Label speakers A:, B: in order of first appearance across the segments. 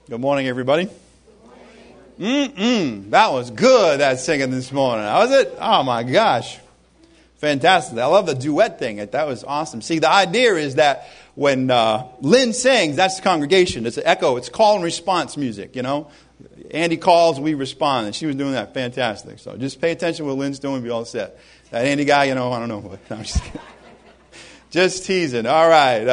A: Good morning, everybody. That was good, that singing this morning. How was it? Oh, my gosh. Fantastic. I love the duet thing. That was awesome. See, the idea is that when Lynn sings, that's the congregation. It's an echo. It's call and response music, you know. Andy calls, we respond. And she was doing that fantastic. So just pay attention to what Lynn's doing, be all set. That Andy guy, you know, I don't know. No, I'm just kidding. Just teasing. All right.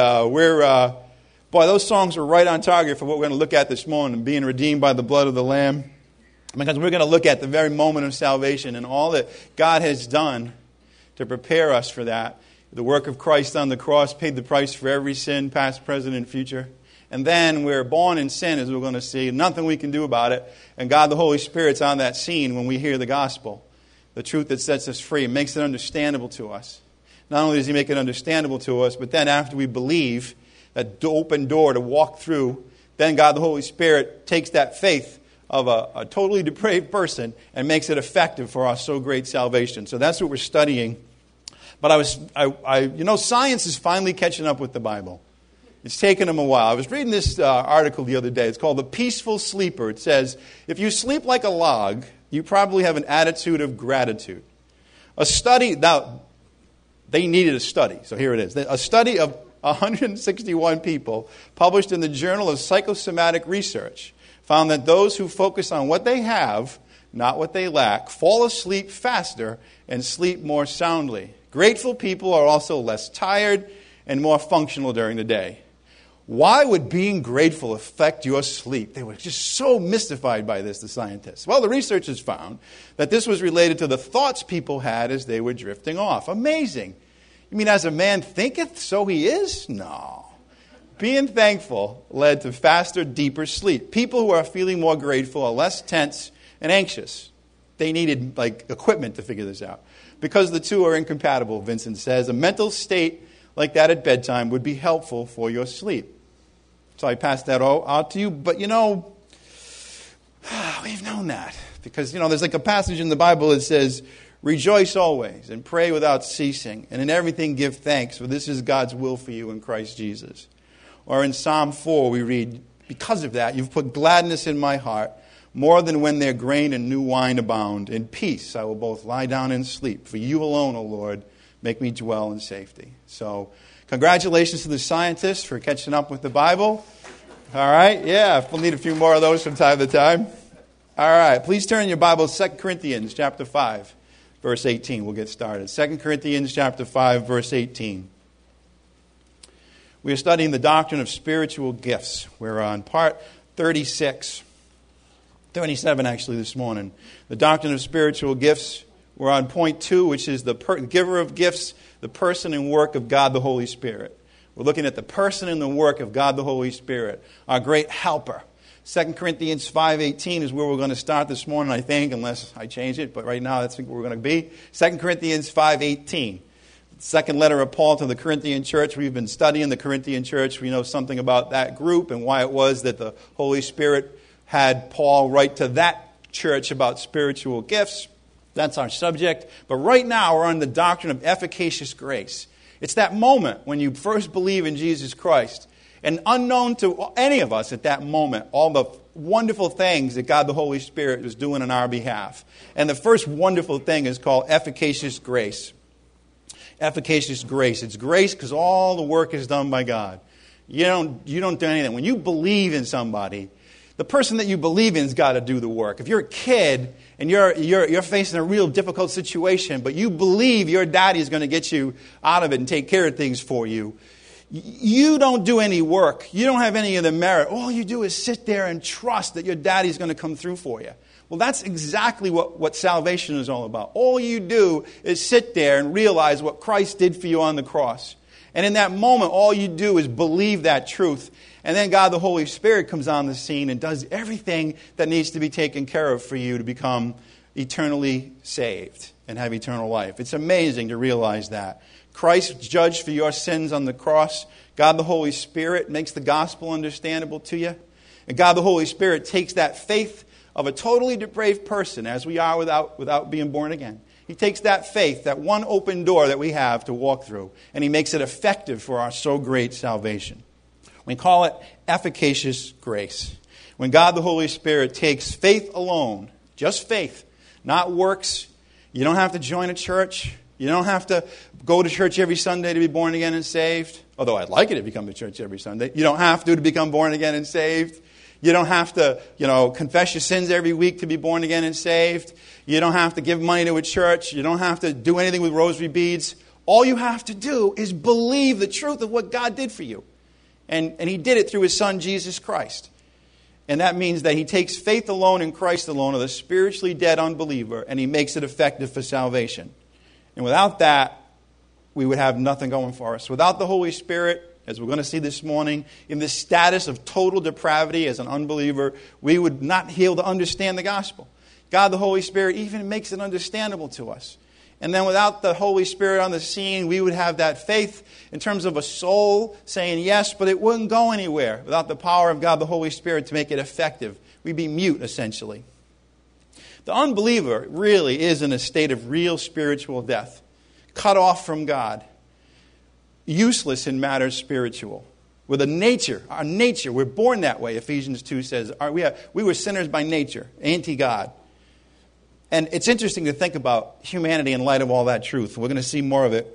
A: Boy, those songs are right on target for what we're going to look at this morning, being redeemed by the blood of the Lamb. Because we're going to look at the very moment of salvation and all that God has done to prepare us for that. The work of Christ on the cross paid the price for every sin, past, present, and future. And then we're born in sin, as we're going to see. Nothing we can do about it. And God, the Holy Spirit's on that scene when we hear the gospel. The truth that sets us free, makes it understandable to us. Not only does He make it understandable to us, but then after we believe, that open door to walk through, then God, the Holy Spirit, takes that faith of a totally depraved person and makes it effective for our so great salvation. So that's what we're studying. But science is finally catching up with the Bible. It's taken them a while. I was reading this article the other day. It's called The Peaceful Sleeper. It says, if you sleep like a log, you probably have an attitude of gratitude. A study, now, they needed a study, so here it is. A study of 161 people, published in the Journal of Psychosomatic Research, found that those who focus on what they have, not what they lack, fall asleep faster and sleep more soundly. Grateful people are also less tired and more functional during the day. Why would being grateful affect your sleep? They were just so mystified by this, the scientists. Well, the researchers found that this was related to the thoughts people had as they were drifting off. Amazing. You mean as a man thinketh, so he is? No. Being thankful led to faster, deeper sleep. People who are feeling more grateful are less tense and anxious. They needed equipment to figure this out. Because the two are incompatible, Vincent says, a mental state like that at bedtime would be helpful for your sleep. So I passed that all out to you. But we've known that. Because, there's a passage in the Bible that says, rejoice always and pray without ceasing, and in everything give thanks, for this is God's will for you in Christ Jesus. Or in Psalm 4 we read, because of that you've put gladness in my heart, more than when their grain and new wine abound. In peace I will both lie down and sleep, for you alone, O Lord, make me dwell in safety. So congratulations to the scientists for catching up with the Bible. All right, yeah, we'll need a few more of those from time to time. All right, please turn your Bible to 2 Corinthians chapter 5. Verse 18, we'll get started. 2 Corinthians chapter 5, verse 18. We are studying the doctrine of spiritual gifts. We're on part 37 actually this morning. The doctrine of spiritual gifts. We're on point 2, which is the giver of gifts, the person and work of God the Holy Spirit. We're looking at the person and the work of God the Holy Spirit, our great helper. 2 Corinthians 5:18 is where we're going to start this morning, I think, unless I change it. But right now, that's where we're going to be. 2 Corinthians 5:18. Second letter of Paul to the Corinthian church. We've been studying the Corinthian church. We know something about that group and why it was that the Holy Spirit had Paul write to that church about spiritual gifts. That's our subject. But right now, we're on the doctrine of efficacious grace. It's that moment when you first believe in Jesus Christ. And unknown to any of us at that moment, all the wonderful things that God the Holy Spirit was doing on our behalf. And the first wonderful thing is called efficacious grace. Efficacious grace. It's grace because all the work is done by God. You don't do anything. When you believe in somebody, the person that you believe in has got to do the work. If you're a kid and you're facing a real difficult situation, but you believe your daddy is going to get you out of it and take care of things for you, you don't do any work. You don't have any of the merit. All you do is sit there and trust that your daddy's going to come through for you. Well, that's exactly what salvation is all about. All you do is sit there and realize what Christ did for you on the cross. And in that moment, all you do is believe that truth. And then God, the Holy Spirit, comes on the scene and does everything that needs to be taken care of for you to become eternally saved and have eternal life. It's amazing to realize that. Christ judged for your sins on the cross. God, the Holy Spirit, makes the gospel understandable to you. And God, the Holy Spirit, takes that faith of a totally depraved person, as we are without being born again. He takes that faith, that one open door that we have to walk through, and He makes it effective for our so great salvation. We call it efficacious grace. When God the Holy Spirit takes faith alone, just faith, not works, you don't have to join a church. You don't have to go to church every Sunday to be born again and saved. Although I'd like it to come to church every Sunday. You don't have to become born again and saved. You don't have to, confess your sins every week to be born again and saved. You don't have to give money to a church. You don't have to do anything with rosary beads. All you have to do is believe the truth of what God did for you. And He did it through His Son, Jesus Christ. And that means that He takes faith alone in Christ alone of the spiritually dead unbeliever, and He makes it effective for salvation. And without that, we would have nothing going for us. Without the Holy Spirit, as we're going to see this morning, in this status of total depravity as an unbeliever, we would not be able to understand the gospel. God, the Holy Spirit, even makes it understandable to us. And then without the Holy Spirit on the scene, we would have that faith in terms of a soul saying yes, but it wouldn't go anywhere without the power of God, the Holy Spirit, to make it effective. We'd be mute, essentially. The unbeliever really is in a state of real spiritual death, cut off from God, useless in matters spiritual. With our nature, we're born that way, Ephesians 2 says. We were sinners by nature, anti-God. And it's interesting to think about humanity in light of all that truth. We're going to see more of it.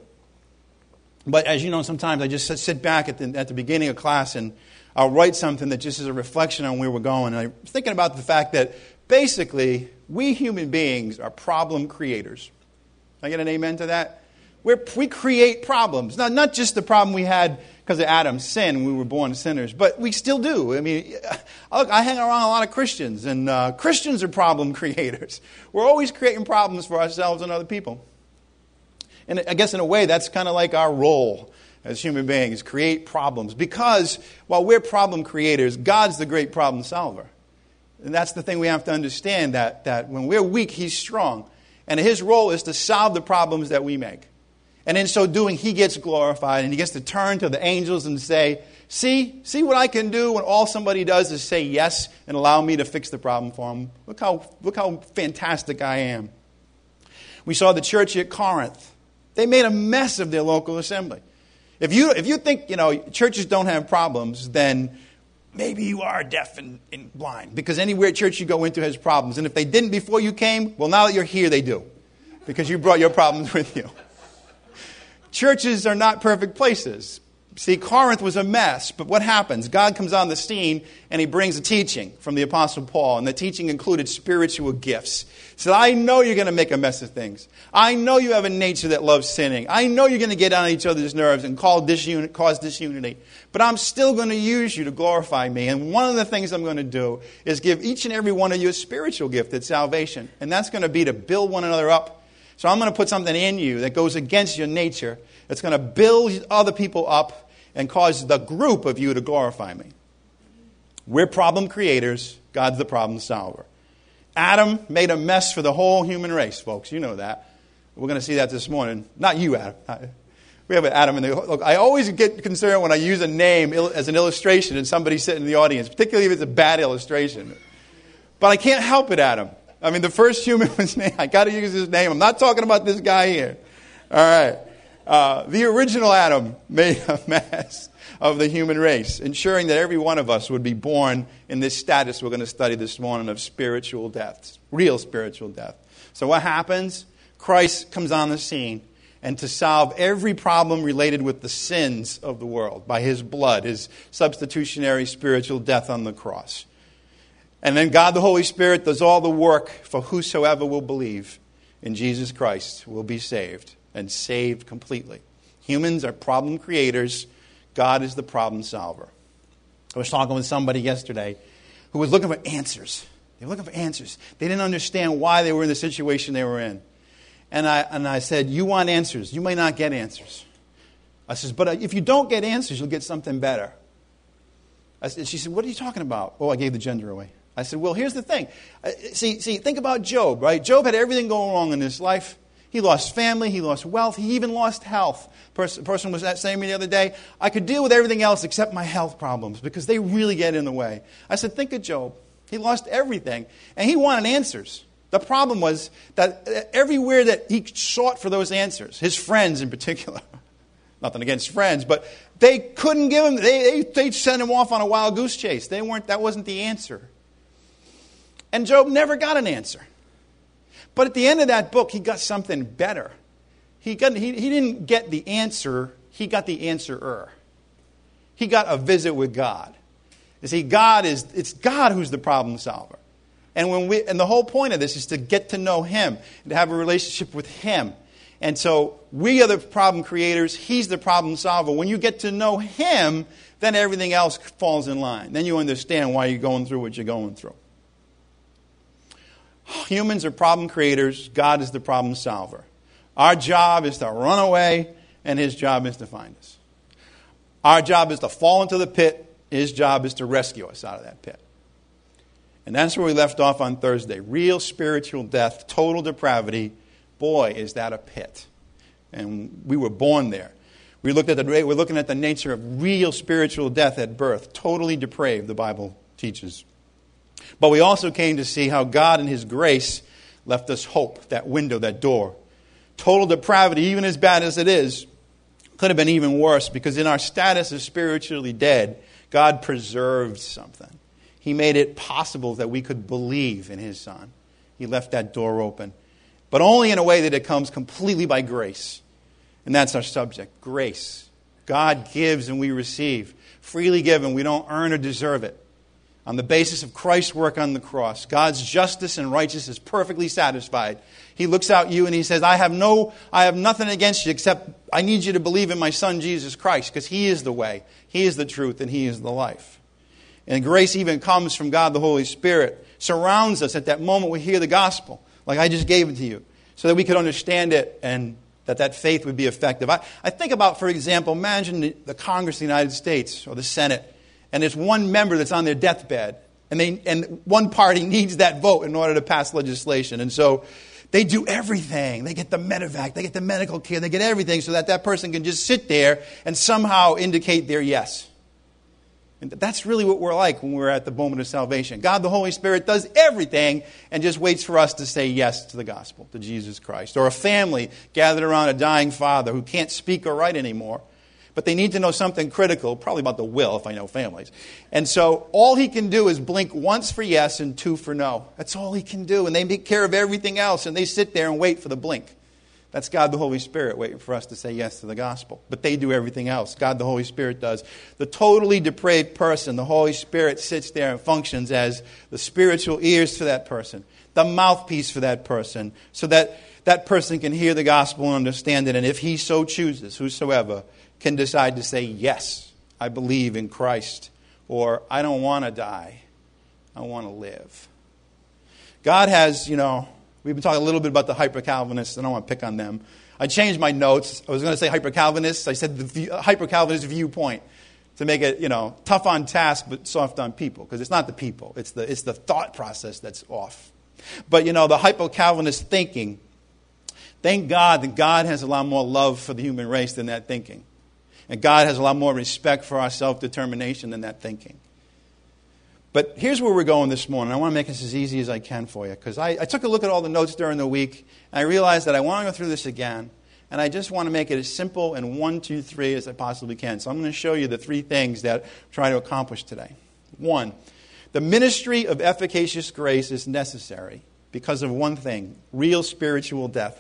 A: But as you know, sometimes I just sit back at the beginning of class and I'll write something that just is a reflection on where we're going. And I'm thinking about the fact that basically we human beings are problem creators. Can I get an amen to that? We create problems. Now, not just the problem we had because of Adam's sin, we were born sinners, but we still do. I mean, I hang around a lot of Christians, and Christians are problem creators. We're always creating problems for ourselves and other people. And I guess in a way, that's kind of like our role as human beings, create problems. Because while we're problem creators, God's the great problem solver. And that's the thing we have to understand, that when we're weak, He's strong. And His role is to solve the problems that we make. And in so doing, He gets glorified, and He gets to turn to the angels and say, see what I can do when all somebody does is say yes and allow me to fix the problem for them. Look how fantastic I am. We saw the church at Corinth. They made a mess of their local assembly. If you think, churches don't have problems, then maybe you are deaf and blind. Because anywhere church you go into has problems. And if they didn't before you came, well, now that you're here, they do. Because you brought your problems with you. Churches are not perfect places. See, Corinth was a mess, but what happens? God comes on the scene and He brings a teaching from the Apostle Paul, and the teaching included spiritual gifts. So I know you're going to make a mess of things. I know you have a nature that loves sinning. I know you're going to get on each other's nerves and cause disunity. But I'm still going to use you to glorify me. And one of the things I'm going to do is give each and every one of you a spiritual gift at salvation. And that's going to be to build one another up. So I'm going to put something in you that goes against your nature. It's going to build other people up and cause the group of you to glorify me. We're problem creators. God's the problem solver. Adam made a mess for the whole human race, folks. You know that. We're going to see that this morning. Not you, Adam. We have an Adam in the... Look, I always get concerned when I use a name as an illustration and somebody sitting in the audience, particularly if it's a bad illustration. But I can't help it, Adam. I mean, the first human was named. I got to use his name. I'm not talking about this guy here. All right. The original Adam made a mess of the human race, ensuring that every one of us would be born in this status we're going to study this morning of spiritual death, real spiritual death. So what happens? Christ comes on the scene, and to solve every problem related with the sins of the world by His blood, His substitutionary spiritual death on the cross. And then God the Holy Spirit does all the work for whosoever will believe in Jesus Christ will be saved, and saved completely. Humans are problem creators. God is the problem solver. I was talking with somebody yesterday who was looking for answers. They were looking for answers. They didn't understand why they were in the situation they were in. And I said, you want answers. You may not get answers. I says, but if you don't get answers, you'll get something better. She said, what are you talking about? Oh, I gave the gender away. I said, well, here's the thing. See, think about Job, right? Job had everything going wrong in his life. He lost family, he lost wealth, he even lost health. A person was saying to me the other day, I could deal with everything else except my health problems because they really get in the way. I said, think of Job. He lost everything, and he wanted answers. The problem was that everywhere that he sought for those answers, his friends in particular, Nothing against friends, but they couldn't give him, they sent him off on a wild goose chase. That wasn't the answer. And Job never got an answer. But at the end of that book, he got something better. He didn't get the answer, he got the answerer. He got a visit with God. You see, it's God who's the problem solver. And the whole point of this is to get to know Him, and to have a relationship with Him. And so we are the problem creators, He's the problem solver. When you get to know Him, then everything else falls in line. Then you understand why you're going through what you're going through. Humans are problem creators, God is the problem solver. Our job is to run away, and His job is to find us. Our job is to fall into the pit, His job is to rescue us out of that pit. And that's where we left off on Thursday. Real spiritual death, total depravity. Boy, is that a pit. And we were born there. We're looking at the nature of real spiritual death at birth. Totally depraved, the Bible teaches. But we also came to see how God in His grace left us hope, that window, that door. Total depravity, even as bad as it is, could have been even worse, because in our status of spiritually dead, God preserved something. He made it possible that we could believe in His Son. He left that door open. But only in a way that it comes completely by grace. And that's our subject, grace. God gives and we receive. Freely given, we don't earn or deserve it. On the basis of Christ's work on the cross, God's justice and righteousness is perfectly satisfied. He looks out at you and He says, I have nothing against you except I need you to believe in my Son Jesus Christ, because He is the way, He is the truth, and He is the life. And grace even comes from God the Holy Spirit, surrounds us at that moment we hear the gospel, like I just gave it to you, so that we could understand it and that faith would be effective. I think about, for example, imagine the Congress of the United States or the Senate, and there's one member that's on their deathbed, and one party needs that vote in order to pass legislation. And so they do everything. They get the medevac, they get the medical care, they get everything so that person can just sit there and somehow indicate their yes. And that's really what we're like when we're at the moment of salvation. God, the Holy Spirit, does everything and just waits for us to say yes to the gospel, to Jesus Christ. Or a family gathered around a dying father who can't speak or write anymore, but they need to know something critical, probably about the will, if I know families. And so all he can do is blink once for yes and two for no. That's all he can do. And they take care of everything else, and they sit there and wait for the blink. That's God the Holy Spirit waiting for us to say yes to the gospel. But they do everything else. God the Holy Spirit does. The totally depraved person, the Holy Spirit sits there and functions as the spiritual ears for that person, the mouthpiece for that person, so that that person can hear the gospel and understand it. And if he so chooses, whosoever can decide to say, yes, I believe in Christ, or I don't want to die, I want to live. God has, we've been talking a little bit about the hyper-Calvinists. I don't want to pick on them. I changed my notes. I was going to say hyper-Calvinists. I said the hyper-Calvinist viewpoint to make it, tough on task but soft on people. Because it's not the people. It's the thought process that's off. But, the hyper-Calvinist thinking, thank God that God has a lot more love for the human race than that thinking. And God has a lot more respect for our self-determination than that thinking. But here's where we're going this morning. I want to make this as easy as I can for you, because I took a look at all the notes during the week, and I realized that I want to go through this again, and I just want to make it as simple and 1, 2, 3 as I possibly can. So I'm going to show you the 3 things that I'm trying to accomplish today. 1, the ministry of efficacious grace is necessary because of one thing, real spiritual death.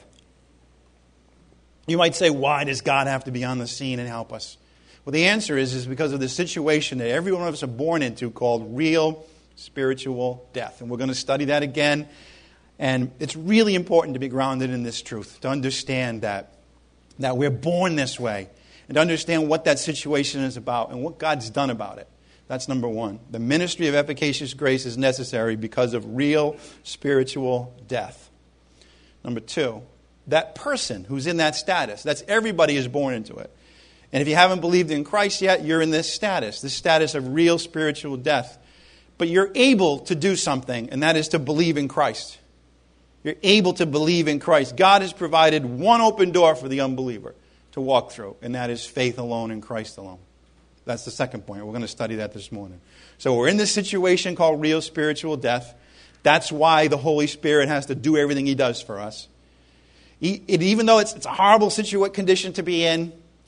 A: You might say, why does God have to be on the scene and help us? Well, the answer is because of the situation that every one of us are born into called real spiritual death. And we're going to study that again. And it's really important to be grounded in this truth, to understand that we're born this way, and to understand what that situation is about and what God's done about it. That's number 1. The ministry of efficacious grace is necessary because of real spiritual death. Number 2, that person who's in that status, that's everybody is born into it. And if you haven't believed in Christ yet, you're in this status of real spiritual death. But you're able to do something, and that is to believe in Christ. You're able to believe in Christ. God has provided one open door for the unbeliever to walk through, and that is faith alone in Christ alone. That's the second point. We're going to study that this morning. So we're in this situation called real spiritual death. That's why the Holy Spirit has to do everything He does for us. Even though it's a horrible condition to be in,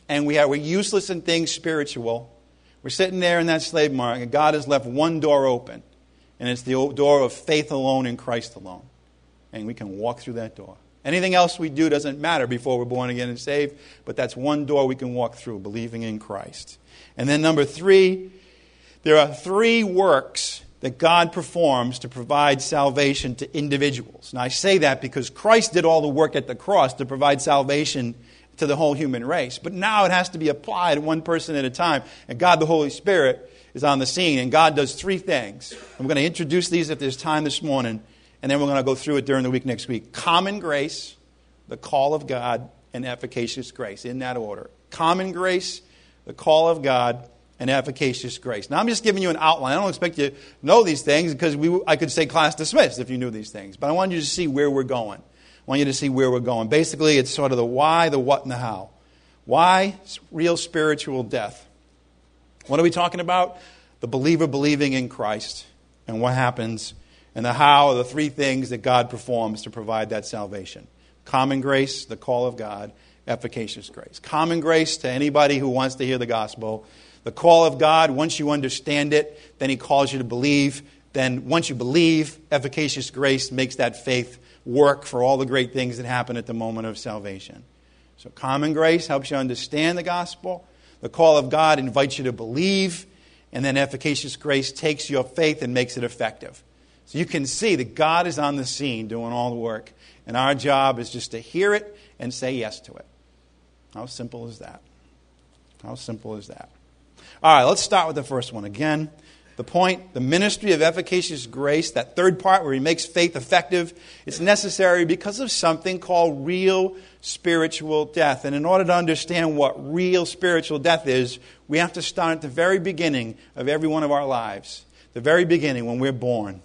A: and we're useless in things spiritual. We're sitting there in that slave market, and God has left one door open, and it's the door of faith alone in Christ alone. And we can walk through that door. Anything else we do doesn't matter before we're born again and saved, but that's one door we can walk through, believing in Christ. And then number 3, there are 3 works that God performs to provide salvation to individuals. Now I say that because Christ did all the work at the cross to provide salvation to the whole human race. But now it has to be applied one person at a time. And God, the Holy Spirit, is on the scene. And God does 3 things. I'm going to introduce these if there's time this morning. And then we're going to go through it during the week next week. Common grace, the call of God, and efficacious grace. In that order. Common grace, the call of God, and efficacious grace. Now I'm just giving you an outline. I don't expect you to know these things because I could say class dismissed if you knew these things. But I want you to see where we're going. I want you to see where we're going. Basically, it's sort of the why, the what, and the how. Why? Real spiritual death. What are we talking about? The believer believing in Christ and what happens. And the how are the 3 things that God performs to provide that salvation. Common grace, the call of God, efficacious grace. Common grace to anybody who wants to hear the gospel. The call of God, once you understand it, then He calls you to believe. Then once you believe, efficacious grace makes that faith work for all the great things that happen at the moment of salvation. So common grace helps you understand the gospel. The call of God invites you to believe. And then efficacious grace takes your faith and makes it effective. So you can see that God is on the scene doing all the work. And our job is just to hear it and say yes to it. How simple is that? How simple is that? All right, let's start with the first one. Again, the point, the ministry of efficacious grace, that third part where He makes faith effective, it's necessary because of something called real spiritual death. And in order to understand what real spiritual death is, we have to start at the very beginning of every one of our lives. The very beginning when we're born.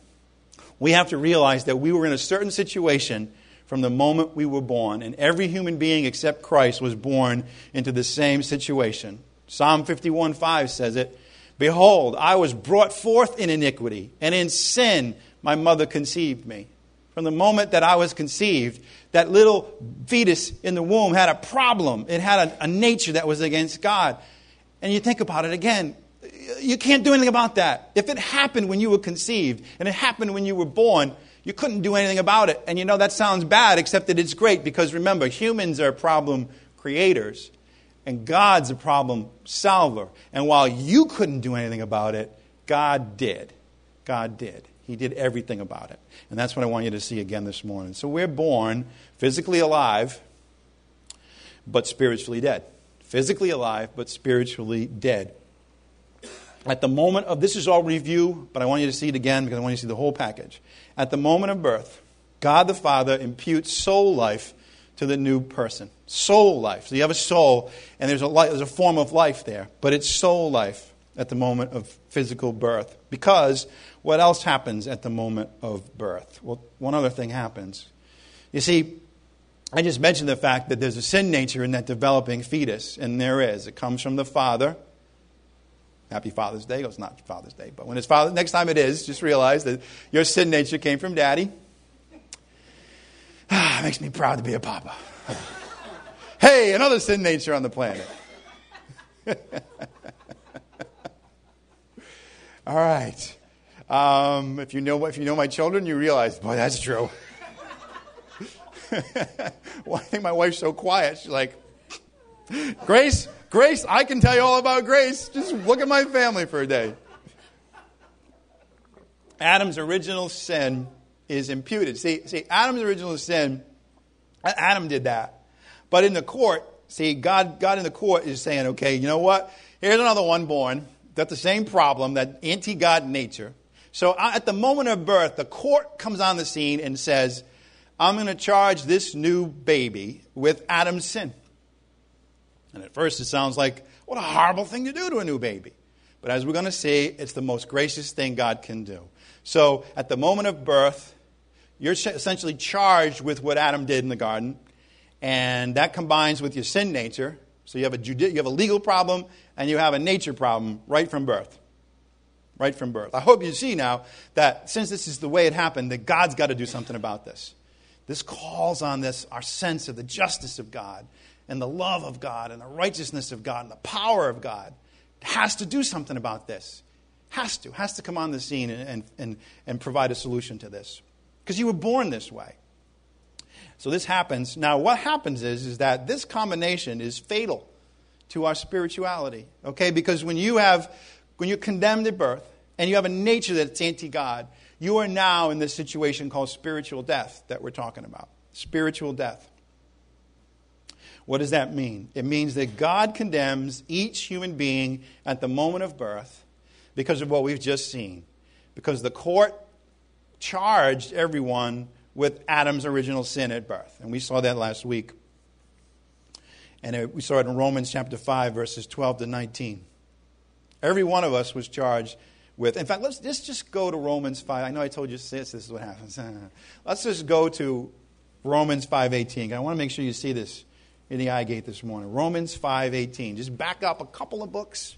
A: We have to realize that we were in a certain situation from the moment we were born. And every human being except Christ was born into the same situation. Psalm 51:5 says it. Behold, I was brought forth in iniquity, and in sin my mother conceived me. From the moment that I was conceived, that little fetus in the womb had a problem. It had a nature that was against God. And you think about it again, you can't do anything about that. If it happened when you were conceived, and it happened when you were born, you couldn't do anything about it. And you know, that sounds bad, except that it's great, because remember, humans are problem creators. And God's a problem solver. And while you couldn't do anything about it, God did. God did. He did everything about it. And that's what I want you to see again this morning. So we're born physically alive, but spiritually dead. Physically alive, but spiritually dead. At the moment of, this is all review, but I want you to see it again because I want you to see the whole package. At the moment of birth, God the Father imputes soul life to the new person. Soul life. So you have a soul, and there's a form of life there. But it's soul life at the moment of physical birth. Because what else happens at the moment of birth? Well, one other thing happens. You see, I just mentioned the fact that there's a sin nature in that developing fetus. And there is. It comes from the father. Happy Father's Day. It's not Father's Day. But when it's Father, next time it is, just realize that your sin nature came from Daddy. It makes me proud to be a papa. Hey, another sin nature on the planet. All right. If you know my children, you realize, boy, that's true. Well, I think my wife's so quiet. She's like, Grace, I can tell you all about Grace. Just look at my family for a day. Adam's original sin is imputed. See, Adam's original sin, Adam did that. But in the court, God in the court is saying, okay, you know what? Here's another one born. Got the same problem, that anti-God nature. So at the moment of birth, the court comes on the scene and says, I'm going to charge this new baby with Adam's sin. And at first it sounds like, what a horrible thing to do to a new baby. But as we're going to see, it's the most gracious thing God can do. So at the moment of birth, you're essentially charged with what Adam did in the garden. And that combines with your sin nature. So you have a legal problem and you have a nature problem right from birth. Right from birth. I hope you see now that since this is the way it happened, that God's got to do something about this. This calls on our sense of the justice of God and the love of God and the righteousness of God and the power of God has to do something about this. Has to come on the scene and provide a solution to this. Because you were born this way. So this happens. Now what happens is that this combination is fatal to our spirituality. Okay? Because when you're condemned at birth and you have a nature that's anti-God, you are now in this situation called spiritual death that we're talking about. Spiritual death. What does that mean? It means that God condemns each human being at the moment of birth because of what we've just seen. Because the court charged everyone with Adam's original sin at birth. And we saw that last week. And we saw it in Romans chapter 5, verses 12 to 19. Every one of us was charged with... In fact, let's just go to Romans 5. I know I told you this is what happens. Let's just go to Romans 5:18. I want to make sure you see this in the eye gate this morning. Romans 5:18. Just back up a couple of books.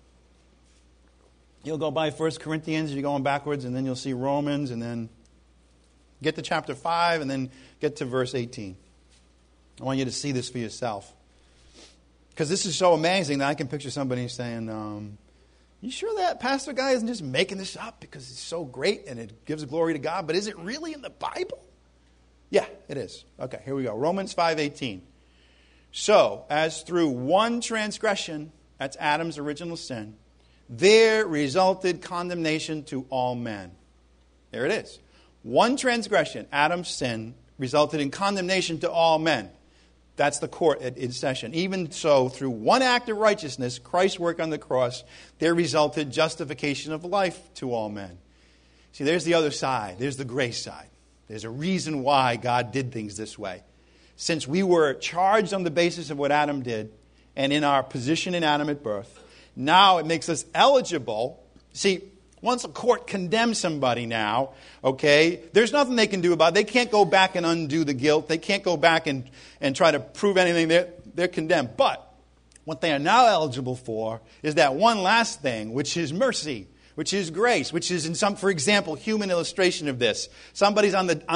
A: You'll go by 1 Corinthians, you're going backwards, and then you'll see Romans, and then get to chapter 5, and then get to verse 18. I want you to see this for yourself. Because this is so amazing that I can picture somebody saying, you sure that pastor guy isn't just making this up because it's so great and it gives glory to God, but is it really in the Bible? Yeah, it is. Okay, here we go. Romans 5:18. So, as through one transgression, that's Adam's original sin, there resulted condemnation to all men. There it is. One transgression, Adam's sin, resulted in condemnation to all men. That's the court in session. Even so, through one act of righteousness, Christ's work on the cross, there resulted justification of life to all men. See, there's the other side. There's the grace side. There's a reason why God did things this way. Since we were charged on the basis of what Adam did, and in our position in Adam at birth, now it makes us eligible. See, once a court condemns somebody now, okay, there's nothing they can do about it. They can't go back and undo the guilt. They can't go back and try to prove anything. They're condemned. But what they are now eligible for is that one last thing, which is mercy, which is grace, which is in some, for example, human illustration of this. Somebody's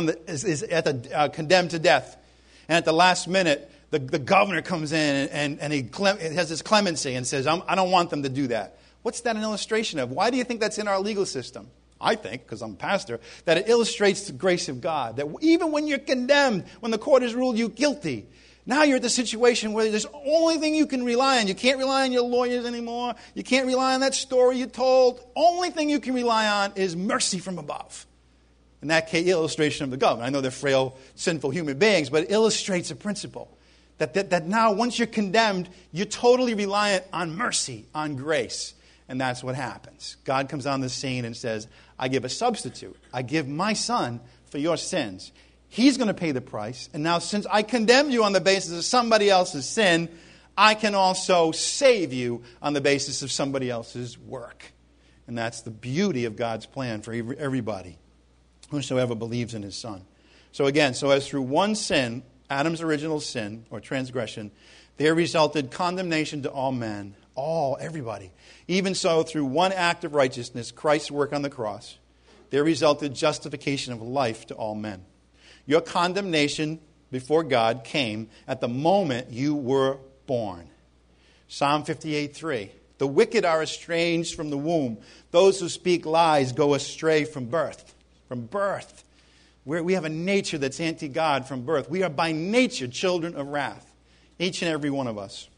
A: condemned to death, and at the last minute, the governor comes in and he has this clemency and says, I don't want them to do that. What's that an illustration of? Why do you think that's in our legal system? I think, because I'm a pastor, that it illustrates the grace of God. That even when you're condemned, when the court has ruled you guilty, now you're at the situation where there's the only thing you can rely on. You can't rely on your lawyers anymore. You can't rely on that story you told. Only thing you can rely on is mercy from above. In that case, illustration of the government. I know they're frail, sinful human beings, but it illustrates a principle. That now, once you're condemned, you're totally reliant on mercy, on grace. And that's what happens. God comes on the scene and says, I give a substitute. I give my son for your sins. He's going to pay the price. And now since I condemned you on the basis of somebody else's sin, I can also save you on the basis of somebody else's work. And that's the beauty of God's plan for everybody, whosoever believes in his son. So again, as through one sin, Adam's original sin or transgression, there resulted condemnation to all men. Everybody. Even so, through one act of righteousness, Christ's work on the cross, there resulted justification of life to all men. Your condemnation before God came at the moment you were born. Psalm 58:3. The wicked are estranged from the womb. Those who speak lies go astray from birth. From birth. We have a nature that's anti-God from birth. We are by nature children of wrath. Each and every one of us.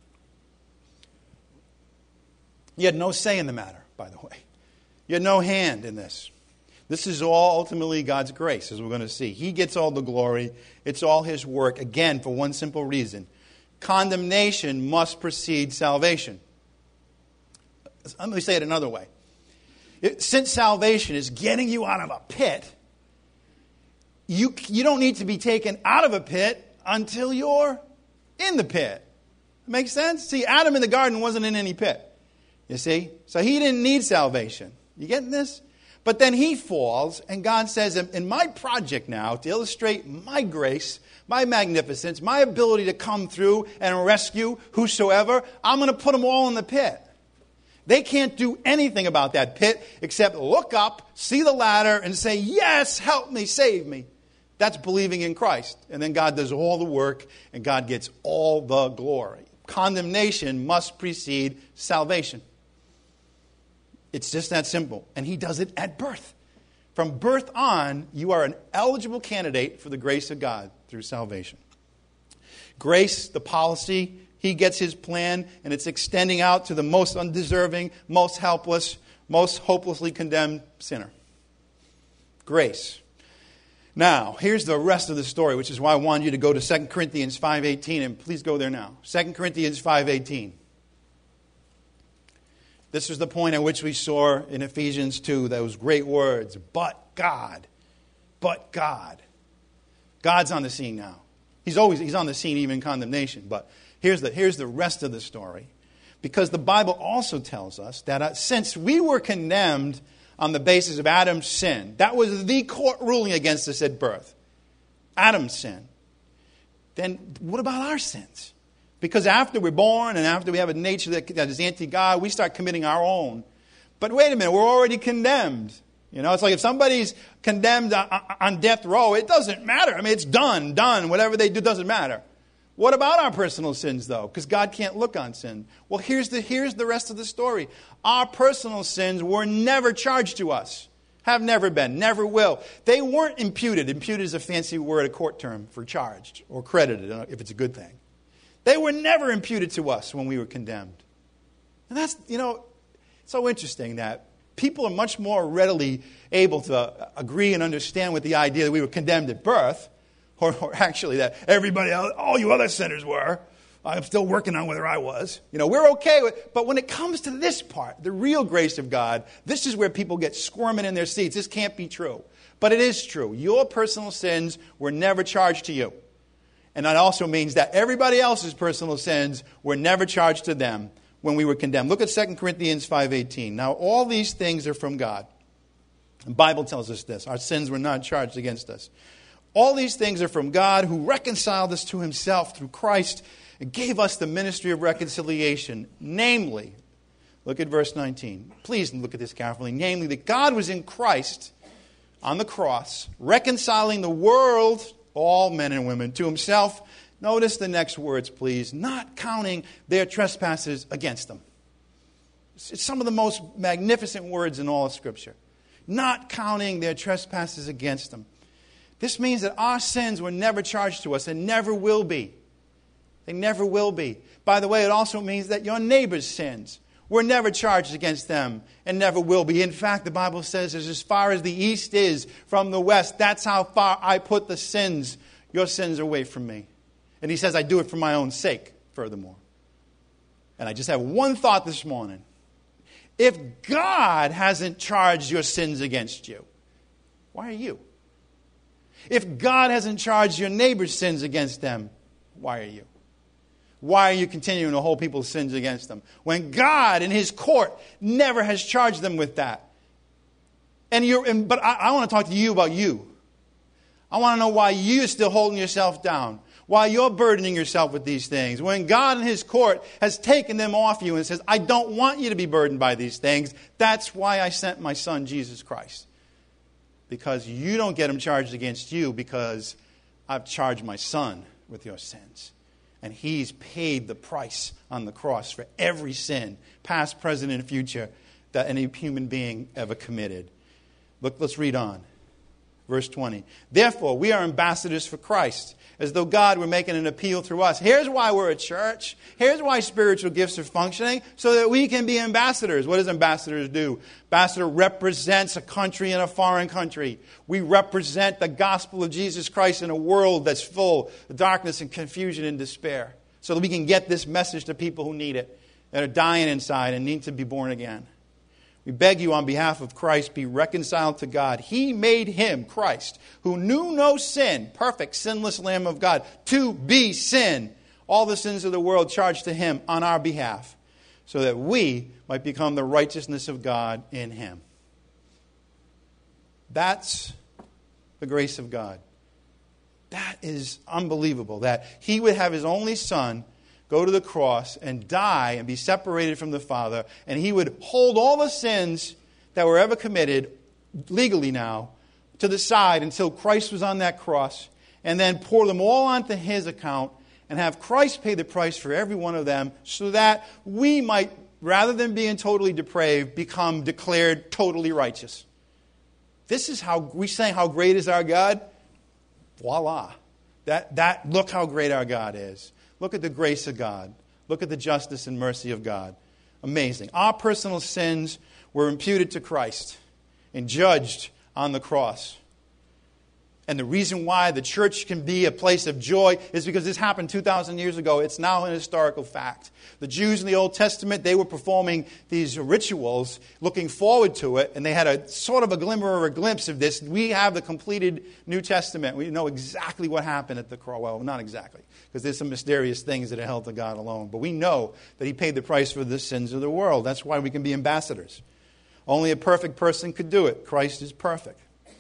A: You had no say in the matter, by the way. You had no hand in this. This is all ultimately God's grace, as we're going to see. He gets all the glory. It's all his work, again, for one simple reason. Condemnation must precede salvation. Let me say it another way. Since salvation is getting you out of a pit, you don't need to be taken out of a pit until you're in the pit. Make sense? See, Adam in the garden wasn't in any pit. You see? So he didn't need salvation. You getting this? But then he falls, and God says, in my project now, to illustrate my grace, my magnificence, my ability to come through and rescue whosoever, I'm going to put them all in the pit. They can't do anything about that pit except look up, see the ladder, and say, yes, help me, save me. That's believing in Christ. And then God does all the work, and God gets all the glory. Condemnation must precede salvation. It's just that simple. And he does it at birth. From birth on, you are an eligible candidate for the grace of God through salvation. Grace, the policy, he gets his plan, and it's extending out to the most undeserving, most helpless, most hopelessly condemned sinner. Grace. Now, here's the rest of the story, which is why I wanted you to go to 2 Corinthians 5:18, and please go there now. 2 Corinthians 5:18. This is the point at which we saw in Ephesians 2, those great words, but God. But God. God's on the scene now. He's on the scene even in condemnation, but here's the rest of the story. Because the Bible also tells us that since we were condemned on the basis of Adam's sin, that was the court ruling against us at birth. Adam's sin. Then what about our sins? Because after we're born and after we have a nature that is anti-God, we start committing our own. But wait a minute, we're already condemned. You know, it's like if somebody's condemned on death row, it doesn't matter. I mean, it's done. Whatever they do doesn't matter. What about our personal sins, though? Because God can't look on sin. Well, here's the rest of the story. Our personal sins were never charged to us. Have never been. Never will. They weren't imputed. Imputed is a fancy word, a court term for charged or credited, if it's a good thing. They were never imputed to us when we were condemned. And that's, it's so interesting that people are much more readily able to agree and understand with the idea that we were condemned at birth, or actually that everybody else, all you other sinners were. I'm still working on whether I was. We're okay with, but when it comes to this part, the real grace of God, this is where people get squirming in their seats. This can't be true. But it is true. Your personal sins were never charged to you. And that also means that everybody else's personal sins were never charged to them when we were condemned. Look at 2 Corinthians 5:18. Now, all these things are from God. The Bible tells us this. Our sins were not charged against us. All these things are from God, who reconciled us to himself through Christ and gave us the ministry of reconciliation. Namely, look at verse 19. Please look at this carefully. Namely, that God was in Christ on the cross, reconciling the world, all men and women, to himself. Notice the next words, please. Not counting their trespasses against them. It's some of the most magnificent words in all of Scripture. Not counting their trespasses against them. This means that our sins were never charged to us and never will be. They never will be. By the way, it also means that your neighbor's sins were never charged against them and never will be. In fact, the Bible says, as far as the east is from the west, that's how far I put the sins, your sins, away from me. And he says, I do it for my own sake, furthermore. And I just have one thought this morning. If God hasn't charged your sins against you, why are you? If God hasn't charged your neighbor's sins against them, why are you? Why are you continuing to hold people's sins against them? When God in his court never has charged them with that. But I want to talk to you about you. I want to know why you're still holding yourself down. Why you're burdening yourself with these things. When God in his court has taken them off you and says, I don't want you to be burdened by these things. That's why I sent my son, Jesus Christ. Because you don't get them charged against you, because I've charged my son with your sins. And he's paid the price on the cross for every sin, past, present, and future, that any human being ever committed. Look, let's read on. Verse 20. Therefore, we are ambassadors for Christ, as though God were making an appeal through us. Here's why we're a church. Here's why spiritual gifts are functioning, so that we can be ambassadors. What does ambassadors do? Ambassador represents a country in a foreign country. We represent the gospel of Jesus Christ in a world that's full of darkness and confusion and despair, so that we can get this message to people who need it, that are dying inside and need to be born again. We beg you on behalf of Christ, be reconciled to God. He made him, Christ, who knew no sin, perfect, sinless Lamb of God, to be sin. All the sins of the world charged to him on our behalf, so that we might become the righteousness of God in him. That's the grace of God. That is unbelievable, that he would have his only son go to the cross and die and be separated from the Father, and he would hold all the sins that were ever committed legally now to the side until Christ was on that cross, and then pour them all onto his account and have Christ pay the price for every one of them so that we might, rather than being totally depraved, become declared totally righteous. This is how we say, how great is our God? Voila. Look how great our God is. Look at the grace of God. Look at the justice and mercy of God. Amazing. Our personal sins were imputed to Christ and judged on the cross. And the reason why the church can be a place of joy is because this happened 2,000 years ago. It's now an historical fact. The Jews in the Old Testament, they were performing these rituals, looking forward to it, and they had a sort of a glimmer or a glimpse of this. We have the completed New Testament. We know exactly what happened at the cross. Well, not exactly, because there's some mysterious things that are held to God alone. But we know that he paid the price for the sins of the world. That's why we can be ambassadors. Only a perfect person could do it. Christ is perfect.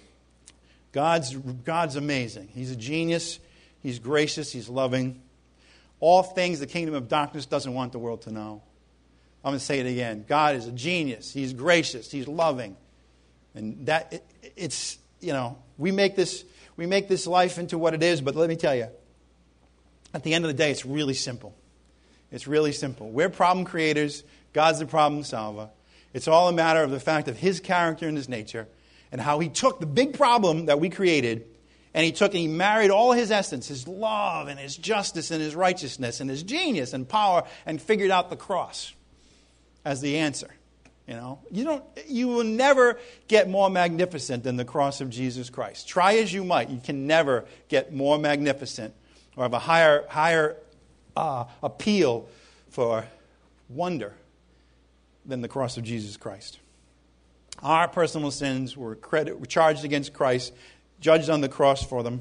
A: God's amazing. He's a genius. He's gracious. He's loving. All things the kingdom of darkness doesn't want the world to know. I'm going to say it again. God is a genius. He's gracious. He's loving. And we make this life into what it is, but let me tell you, at the end of the day, it's really simple. It's really simple. We're problem creators. God's the problem solver. It's all a matter of the fact of his character and his nature, and how he took the big problem that we created, and he married all his essence, his love and his justice and his righteousness and his genius and power, and figured out the cross as the answer. You will never get more magnificent than the cross of Jesus Christ. Try as you might, you can never get more magnificent or have a higher appeal for wonder than the cross of Jesus Christ. Our personal sins were charged against Christ, judged on the cross for them.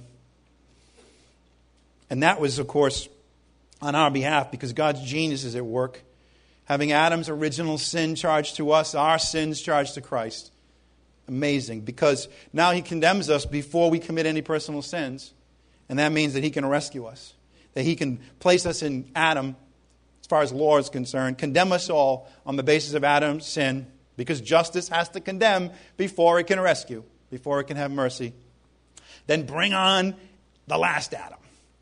A: And that was, of course, on our behalf because God's genius is at work. Having Adam's original sin charged to us, our sins charged to Christ. Amazing. Because now he condemns us before we commit any personal sins. And that means that he can rescue us. That he can place us in Adam, as far as law is concerned, condemn us all on the basis of Adam's sin. Because justice has to condemn before it can rescue, before it can have mercy. Then bring on the last Adam.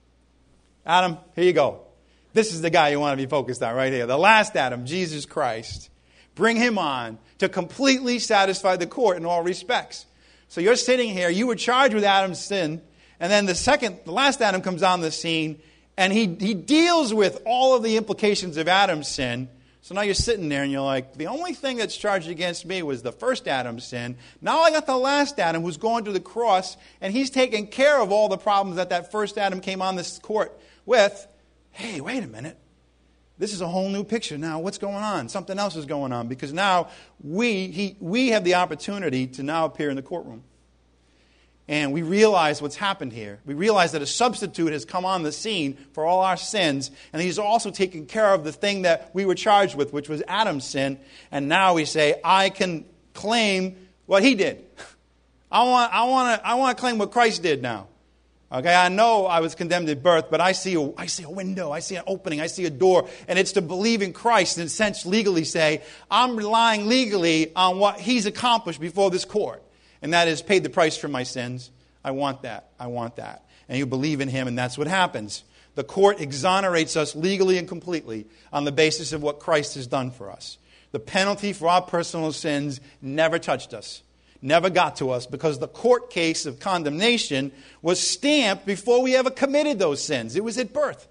A: Adam, here you go. This is the guy you want to be focused on right here. The last Adam, Jesus Christ. Bring him on to completely satisfy the court in all respects. So you're sitting here, you were charged with Adam's sin, and then the last Adam comes on the scene, and he deals with all of the implications of Adam's sin. So now you're sitting there and you're like, the only thing that's charged against me was the first Adam's sin. Now I got the last Adam who's going to the cross, and he's taking care of all the problems that first Adam came on this court with. Hey, wait a minute. This is a whole new picture now. What's going on? Something else is going on because now we have the opportunity to now appear in the courtroom. And we realize what's happened here. We realize that a substitute has come on the scene for all our sins. And he's also taken care of the thing that we were charged with, which was Adam's sin. And now we say, I can claim what he did. I want to claim what Christ did now. Okay, I know I was condemned at birth, but I see a window, I see an opening, I see a door. And it's to believe in Christ and sense legally say, I'm relying legally on what he's accomplished before this court. And that is paid the price for my sins. I want that. I want that. And you believe in him, and that's what happens. The court exonerates us legally and completely on the basis of what Christ has done for us. The penalty for our personal sins never touched us, never got to us, because the court case of condemnation was stamped before we ever committed those sins. It was at birth.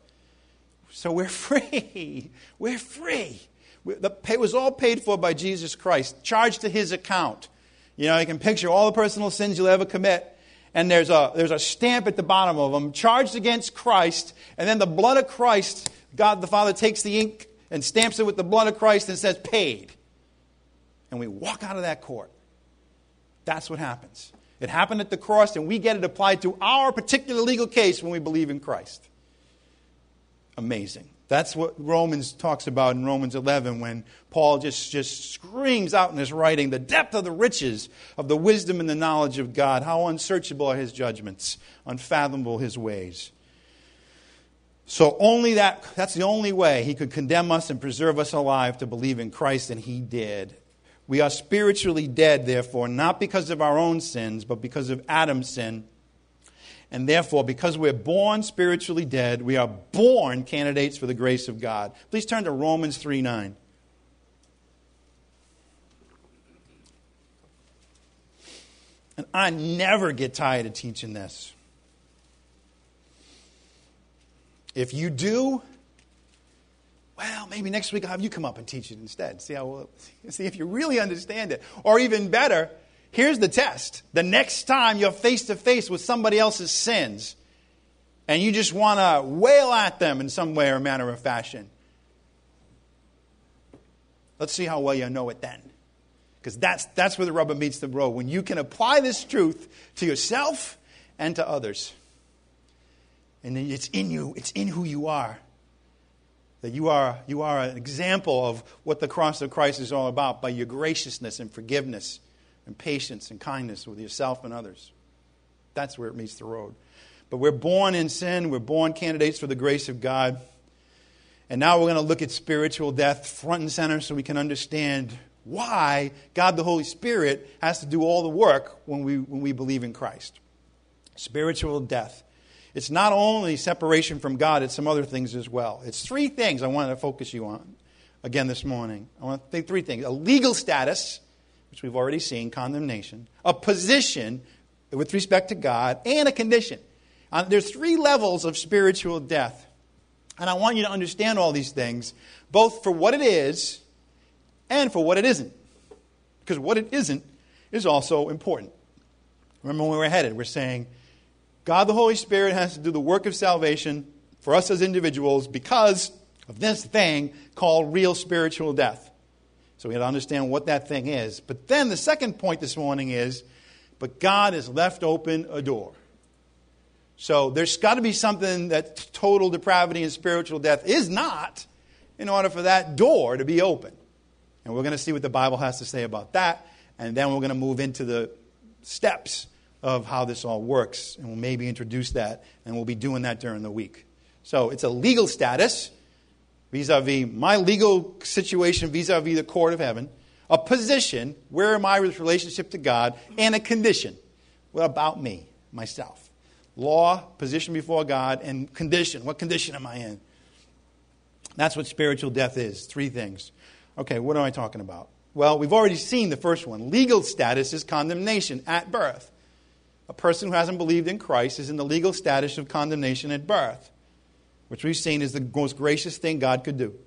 A: So we're free. We're free. It was all paid for by Jesus Christ, charged to his account. You can picture all the personal sins you'll ever commit, and there's a stamp at the bottom of them, charged against Christ, and then the blood of Christ, God the Father takes the ink and stamps it with the blood of Christ and says, paid. And we walk out of that court. That's what happens. It happened at the cross, and we get it applied to our particular legal case when we believe in Christ. Amazing. That's what Romans talks about in Romans 11 when Paul just screams out in his writing the depth of the riches of the wisdom and the knowledge of God. How unsearchable are his judgments, unfathomable his ways. So that's the only way he could condemn us and preserve us alive to believe in Christ, and he did. We are spiritually dead, therefore, not because of our own sins, but because of Adam's sin. And therefore, because we're born spiritually dead, we are born candidates for the grace of God. Please turn to Romans 3:9. And I never get tired of teaching this. If you do, well, maybe next week I'll have you come up and teach it instead. See if you really understand it. Or even better, here's the test. The next time you're face to face with somebody else's sins and you just want to wail at them in some way or manner or fashion, let's see how well you know it then. Because that's where the rubber meets the road. When you can apply this truth to yourself and to others. And it's in you. It's in who you are. That you are an example of what the cross of Christ is all about by your graciousness and forgiveness and patience and kindness with yourself and others. That's where it meets the road. But we're born in sin. We're born candidates for the grace of God. And now we're going to look at spiritual death front and center so we can understand why God the Holy Spirit has to do all the work when we believe in Christ. Spiritual death. It's not only separation from God, it's some other things as well. It's three things I wanted to focus you on again this morning. I want to think three things. A legal status, which we've already seen, condemnation. A position with respect to God, and a condition. There's three levels of spiritual death. And I want you to understand all these things, both for what it is and for what it isn't. Because what it isn't is also important. Remember when we were headed, we're saying God the Holy Spirit has to do the work of salvation for us as individuals because of this thing called real spiritual death. So we have to understand what that thing is. But then the second point this morning is, but God has left open a door. So there's got to be something that total depravity and spiritual death is not in order for that door to be open. And we're going to see what the Bible has to say about that. And then we're going to move into the steps of how this all works. And we'll maybe introduce that. And we'll be doing that during the week. So it's a legal status vis-a-vis my legal situation vis-a-vis the court of heaven. A position, where am I with relationship to God? And a condition. What about me, myself? Law, position before God, and condition. What condition am I in? That's what spiritual death is. Three things. Okay, what am I talking about? Well, we've already seen the first one. Legal status is condemnation at birth. A person who hasn't believed in Christ is in the legal status of condemnation at birth, which we've seen is the most gracious thing God could do.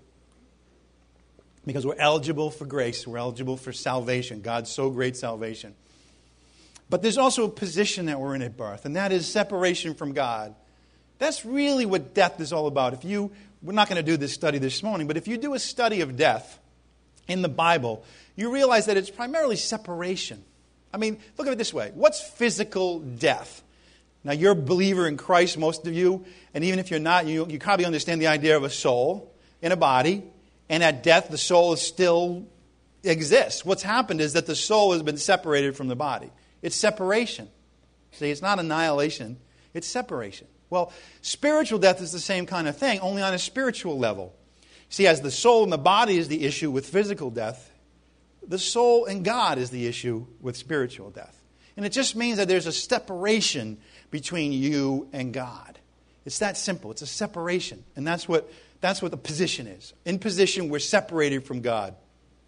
A: Because we're eligible for grace. We're eligible for salvation. God's so great salvation. But there's also a position that we're in at birth, and that is separation from God. That's really what death is all about. We're not going to do this study this morning, but if you do a study of death in the Bible, you realize that it's primarily separation. I mean, look at it this way. What's physical death? Now, you're a believer in Christ, most of you, and even if you're not, you probably understand the idea of a soul in a body, and at death, the soul still exists. What's happened is that the soul has been separated from the body. It's separation. See, it's not annihilation. It's separation. Well, spiritual death is the same kind of thing, only on a spiritual level. See, as the soul and the body is the issue with physical death, the soul and God is the issue with spiritual death. And it just means that there's a separation between you and God. It's that simple. It's a separation. And that's what the position is. In position, we're separated from God.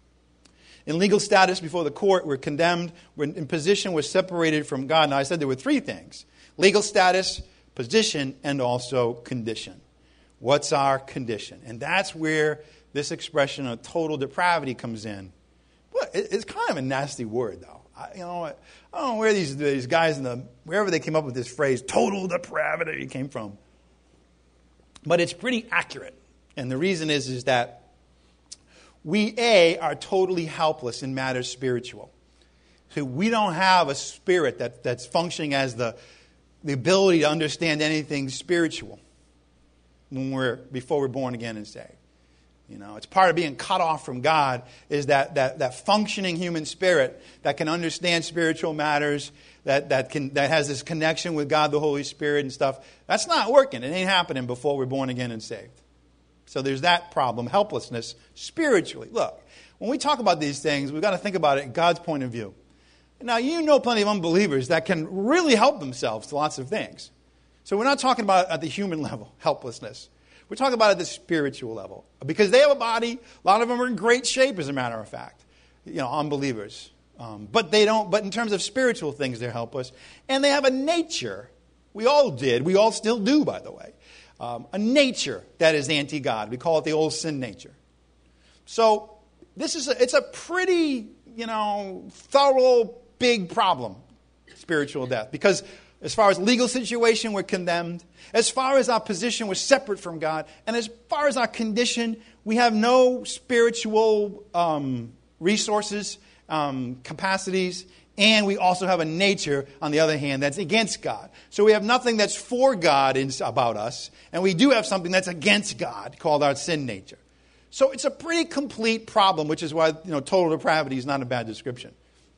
A: In legal status before the court, we're condemned. We're in position, we're separated from God. Now, I said there were three things. Legal status, position, and also condition. What's our condition? And that's where this expression of total depravity comes in. Well, it's kind of a nasty word, though. I don't know where these guys wherever they came up with this phrase, total depravity, came from. But it's pretty accurate. And the reason is that we, are totally helpless in matters spiritual. So we don't have a spirit that's functioning as the ability to understand anything spiritual before we're born again and saved. You know, it's part of being cut off from God is that functioning human spirit that can understand spiritual matters, that has this connection with God the Holy Spirit and stuff. That's not working. It ain't happening before we're born again and saved. So there's that problem, helplessness spiritually. Look, when we talk about these things, we've got to think about it in God's point of view. Now, you know plenty of unbelievers that can really help themselves to lots of things. So we're not talking about at the human level, helplessness. We're talking about at the spiritual level. Because they have a body, a lot of them are in great shape, as a matter of fact. Unbelievers. But they don't. But in terms of spiritual things, they're helpless. And they have a nature. We all did. We all still do, by the way. A nature that is anti-God. We call it the old sin nature. So it's a pretty, thorough, big problem, spiritual death. Because as far as legal situation, we're condemned. As far as our position, we're separate from God. And as far as our condition, we have no spiritual resources, capacities. And we also have a nature, on the other hand, that's against God. So we have nothing that's for God about us. And we do have something that's against God, called our sin nature. So it's a pretty complete problem, which is why total depravity is not a bad description.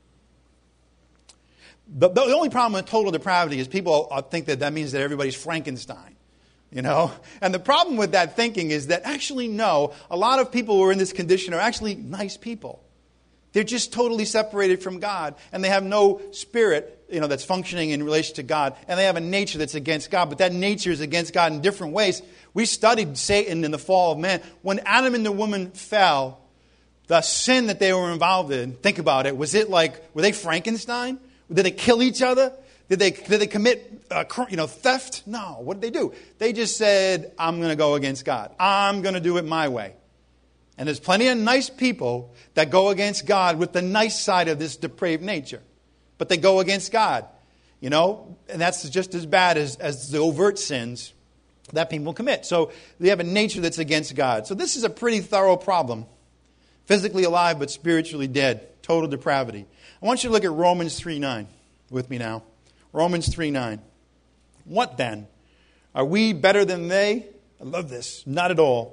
A: The only problem with total depravity is people think that means that everybody's Frankenstein. And the problem with that thinking is that actually, no, a lot of people who are in this condition are actually nice people. They're just totally separated from God, and they have no spirit, that's functioning in relation to God, and they have a nature that's against God, but that nature is against God in different ways. We studied Satan in the fall of man. When Adam and the woman fell, the sin that they were involved in, think about it, were they Frankenstein? Did they kill each other? Did they commit theft? No. What did they do? They just said, I'm going to go against God. I'm going to do it my way. And there's plenty of nice people that go against God with the nice side of this depraved nature. But they go against God, and that's just as bad as the overt sins that people commit. So they have a nature that's against God. So this is a pretty thorough problem. Physically alive but spiritually dead. Total depravity. I want you to look at Romans 3:9 with me now. Romans 3:9. What then? Are we better than they? I love this. Not at all.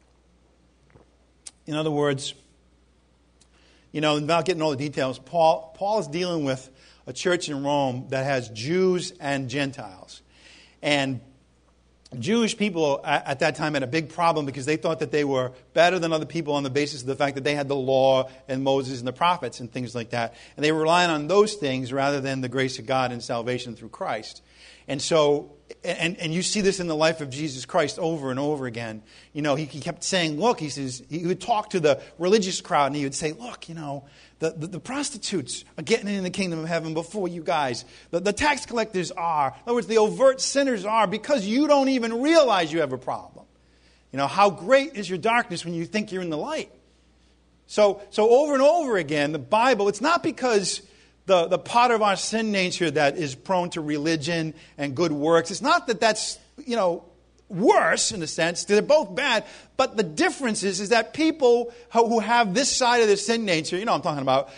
A: In other words, without getting all the details, Paul is dealing with a church in Rome that has Jews and Gentiles. And Jewish people at that time had a big problem because they thought that they were better than other people on the basis of the fact that they had the law and Moses and the prophets and things like that. And they were relying on those things rather than the grace of God and salvation through Christ. And so, and you see this in the life of Jesus Christ over and over again. He kept saying, look, he would talk to the religious crowd and he would say, look, the prostitutes are getting in the kingdom of heaven before you guys. The tax collectors are. In other words, the overt sinners are, because you don't even realize you have a problem. How great is your darkness when you think you're in the light? So over and over again, the Bible, it's not because the part of our sin nature that is prone to religion and good works, it's not that that's, worse in a sense. They're both bad. But the difference is that people who have this side of the sin nature, I'm talking about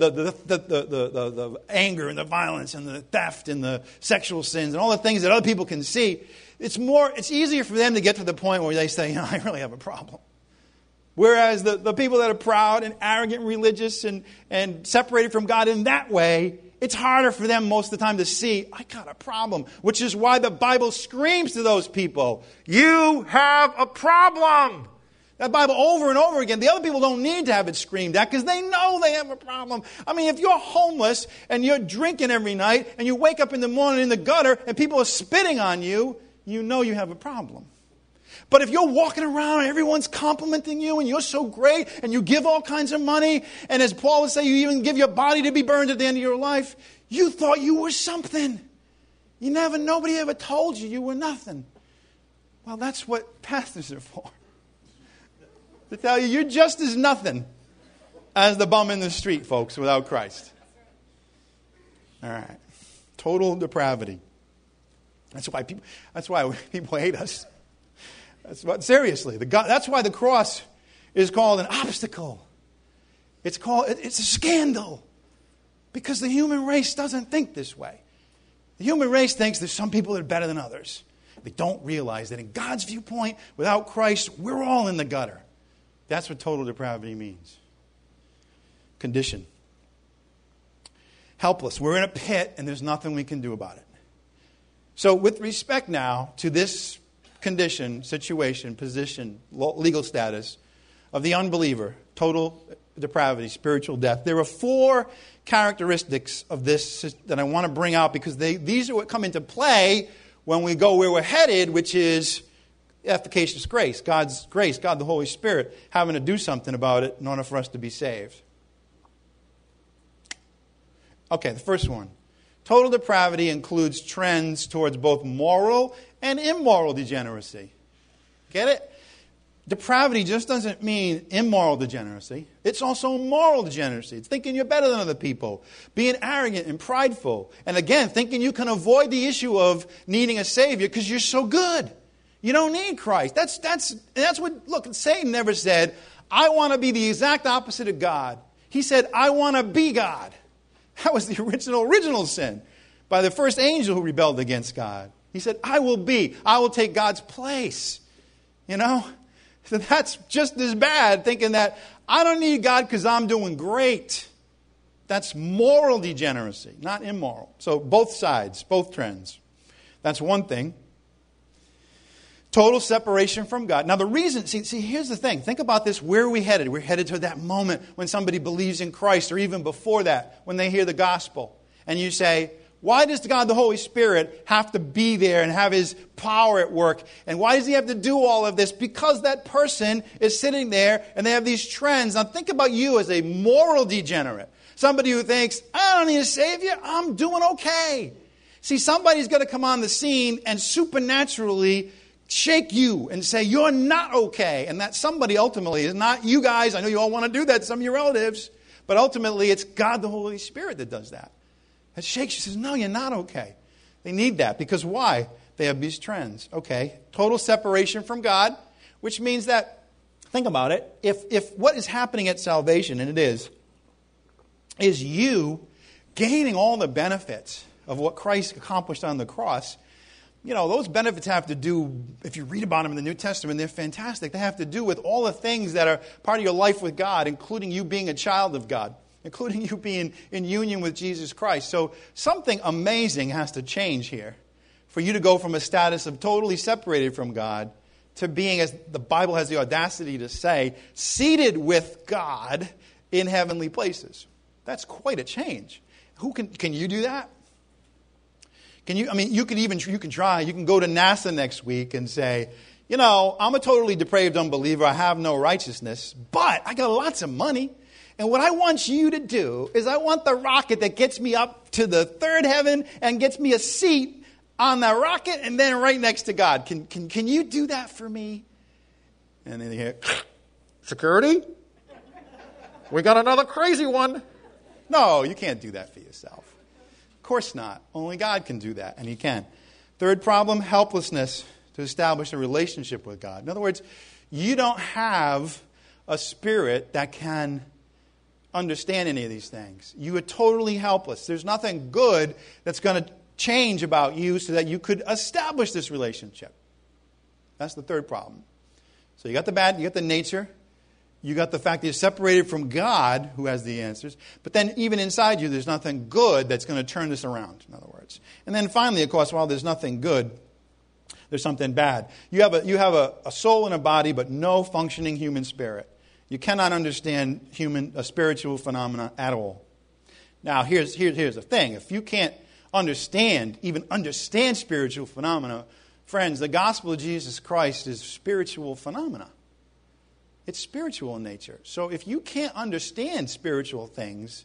A: the anger and the violence and the theft and the sexual sins and all the things that other people can see, it's easier for them to get to the point where they say, I really have a problem. Whereas the people that are proud and arrogant and religious and separated from God in that way, it's harder for them most of the time to see, I got a problem. Which is why the Bible screams to those people, you have a problem. That Bible over and over again. The other people don't need to have it screamed at because they know they have a problem. I mean, if you're homeless and you're drinking every night and you wake up in the morning in the gutter and people are spitting on you, you know you have a problem. But if you're walking around and everyone's complimenting you and you're so great and you give all kinds of money, and as Paul would say, you even give your body to be burned at the end of your life, you thought you were something. Nobody ever told you were nothing. Well, that's what pastors are for. To tell you, you're just as nothing as the bum in the street, folks, without Christ. All right. Total depravity. That's why people hate us. Seriously, that's why the cross is called an obstacle. It's a scandal. Because the human race doesn't think this way. The human race thinks there's some people that are better than others. They don't realize that in God's viewpoint, without Christ, we're all in the gutter. That's what total depravity means. Condition. Helpless. We're in a pit and there's nothing we can do about it. So with respect now to this condition, situation, position, legal status of the unbeliever, total depravity, spiritual death. There are 4 characteristics of this that I want to bring out because these are what come into play when we go where we're headed, which is efficacious grace, God's grace, God the Holy Spirit, having to do something about it in order for us to be saved. Okay, the first one. Total depravity includes trends towards both moral and immoral degeneracy. Get it? Depravity just doesn't mean immoral degeneracy. It's also moral degeneracy. It's thinking you're better than other people, being arrogant and prideful, and again, thinking you can avoid the issue of needing a Savior because you're so good. You don't need Christ. That's what, look, Satan never said, I want to be the exact opposite of God. He said, I want to be God. That was the original sin by the first angel who rebelled against God. He said, I will take God's place. You know? So that's just as bad, thinking that I don't need God because I'm doing great. That's moral degeneracy, not immoral. So both sides, both trends. That's one thing. Total separation from God. Now the reason, see, here's the thing. Think about this. Where are we headed? We're headed to that moment when somebody believes in Christ, or even before that, when they hear the gospel. And you say, why does God the Holy Spirit have to be there and have His power at work? And why does He have to do all of this? Because that person is sitting there and they have these trends. Now think about you as a moral degenerate. Somebody who thinks, I don't need a Savior, I'm doing okay. See, somebody's going to come on the scene and supernaturally shake you and say, you're not okay. And that somebody ultimately is not you guys. I know you all want to do that, some of your relatives. But ultimately, it's God the Holy Spirit that does that. That shakes you, says, no, you're not okay. They need that. Because why? They have these trends. Okay, total separation from God, which means that, think about it, if what is happening at salvation, and it is you gaining all the benefits of what Christ accomplished on the cross. You know, those benefits have to do, if you read about them in the New Testament, they're fantastic. They have to do with all the things that are part of your life with God, including you being a child of God, including you being in union with Jesus Christ. So something amazing has to change here for you to go from a status of totally separated from God to being, as the Bible has the audacity to say, seated with God in heavenly places. That's quite a change. Can you do that? You can try. You can go to NASA next week and say, you know, I'm a totally depraved unbeliever. I have no righteousness, but I got lots of money. And what I want you to do is I want the rocket that gets me up to the third heaven and gets me a seat on that rocket and then right next to God. Can you do that for me? And then you hear, security? We got another crazy one. No, you can't do that for yourself. Of course not. Only God can do that, and He can. Third problem, helplessness to establish a relationship with God. In other words, you don't have a spirit that can understand any of these things. You are totally helpless. There's nothing good that's going to change about you so that you could establish this relationship. That's the third problem. So you got the bad, you got the nature. You got the fact that you're separated from God, who has the answers. But then even inside you, there's nothing good that's going to turn this around, in other words. And then finally, of course, while there's nothing good, there's something bad. You have a soul and a body, but no functioning human spirit. You cannot understand spiritual phenomena at all. Now, here's the thing. If you can't even understand spiritual phenomena, friends, the gospel of Jesus Christ is spiritual phenomena. It's spiritual in nature. So if you can't understand spiritual things,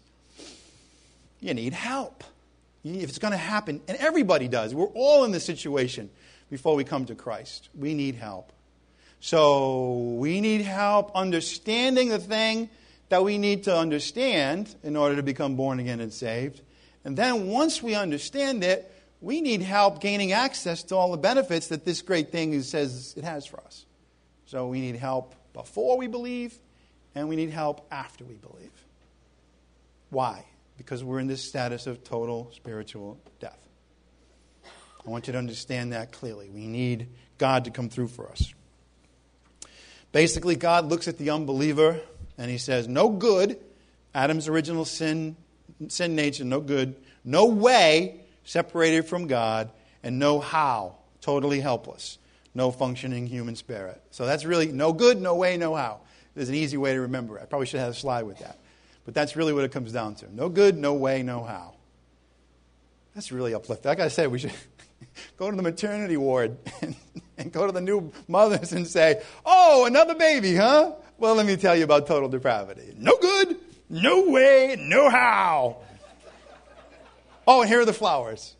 A: you need help. If it's going to happen, and everybody does. We're all in this situation before we come to Christ. We need help. So we need help understanding the thing that we need to understand in order to become born again and saved. And then once we understand it, we need help gaining access to all the benefits that this great thing says it has for us. So we need help before we believe, and we need help after we believe. Why? Because we're in this status of total spiritual death. I want you to understand that clearly. We need God to come through for us. Basically, God looks at the unbeliever, and He says, no good, Adam's original sin nature, no good, no way, separated from God, and no how, totally helpless. no functioning human spirit. So that's really no good, no way, no how. There's an easy way to remember it. I probably should have a slide with that. But that's really what it comes down to. No good, no way, no how. That's really uplifting. Like I said, we should go to the maternity ward and go to the new mothers and say, oh, another baby, huh? Well, let me tell you about total depravity. No good, no way, no how. Oh, and here are the flowers.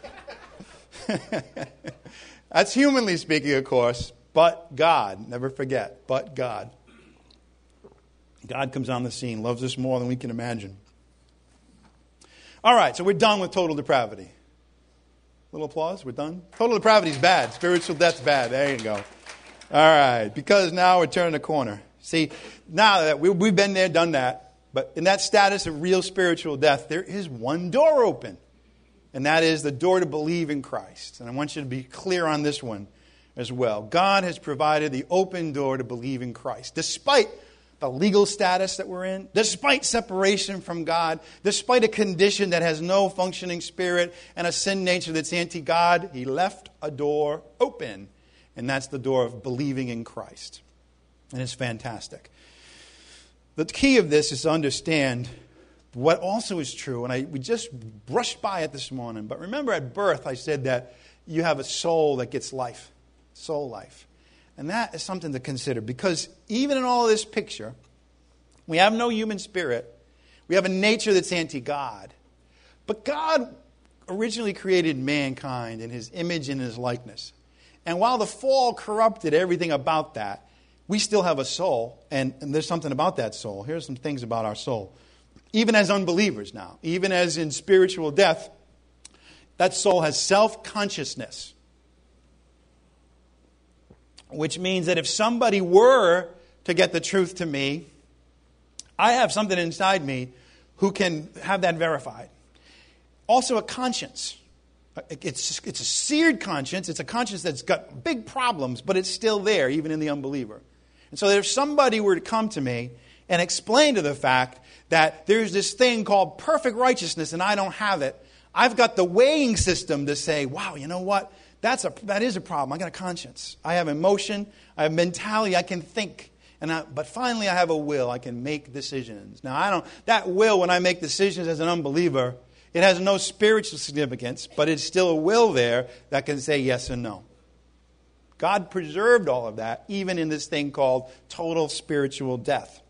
A: That's humanly speaking, of course, but God. Never forget, but God. God comes on the scene, loves us more than we can imagine. All right, so we're done with total depravity. Little applause, we're done. Total depravity is bad. Spiritual death's bad. There you go. All right, because now we're turning the corner. See, now that we've been there, done that, but in that status of real spiritual death, there is one door open, and that is the door to believe in Christ. And I want you to be clear on this one as well. God has provided the open door to believe in Christ, despite the legal status that we're in, despite separation from God, despite a condition that has no functioning spirit and a sin nature that's anti-God. He left a door open, and that's the door of believing in Christ. And it's fantastic. The key of this is to understand what also is true, and we just brushed by it this morning, but remember at birth I said that you have a soul that gets life, soul life. And that is something to consider, because even in all of this picture, we have no human spirit. We have a nature that's anti-God. But God originally created mankind in His image and His likeness. And while the fall corrupted everything about that, we still have a soul, and there's something about that soul. Here's some things about our soul. Even as unbelievers now, even as in spiritual death, that soul has self-consciousness. Which means that if somebody were to get the truth to me, I have something inside me who can have that verified. Also a conscience. It's a seared conscience. It's a conscience that's got big problems, but it's still there, even in the unbeliever. And so if somebody were to come to me and explain to the fact that there's this thing called perfect righteousness and I don't have it, I've got the weighing system to say, wow, you know what? That is a problem. I got a conscience. I have emotion. I have mentality. I can think. But finally, I have a will. I can make decisions. Now, that will, when I make decisions as an unbeliever, it has no spiritual significance, but it's still a will there that can say yes and no. God preserved all of that, even in this thing called total spiritual death.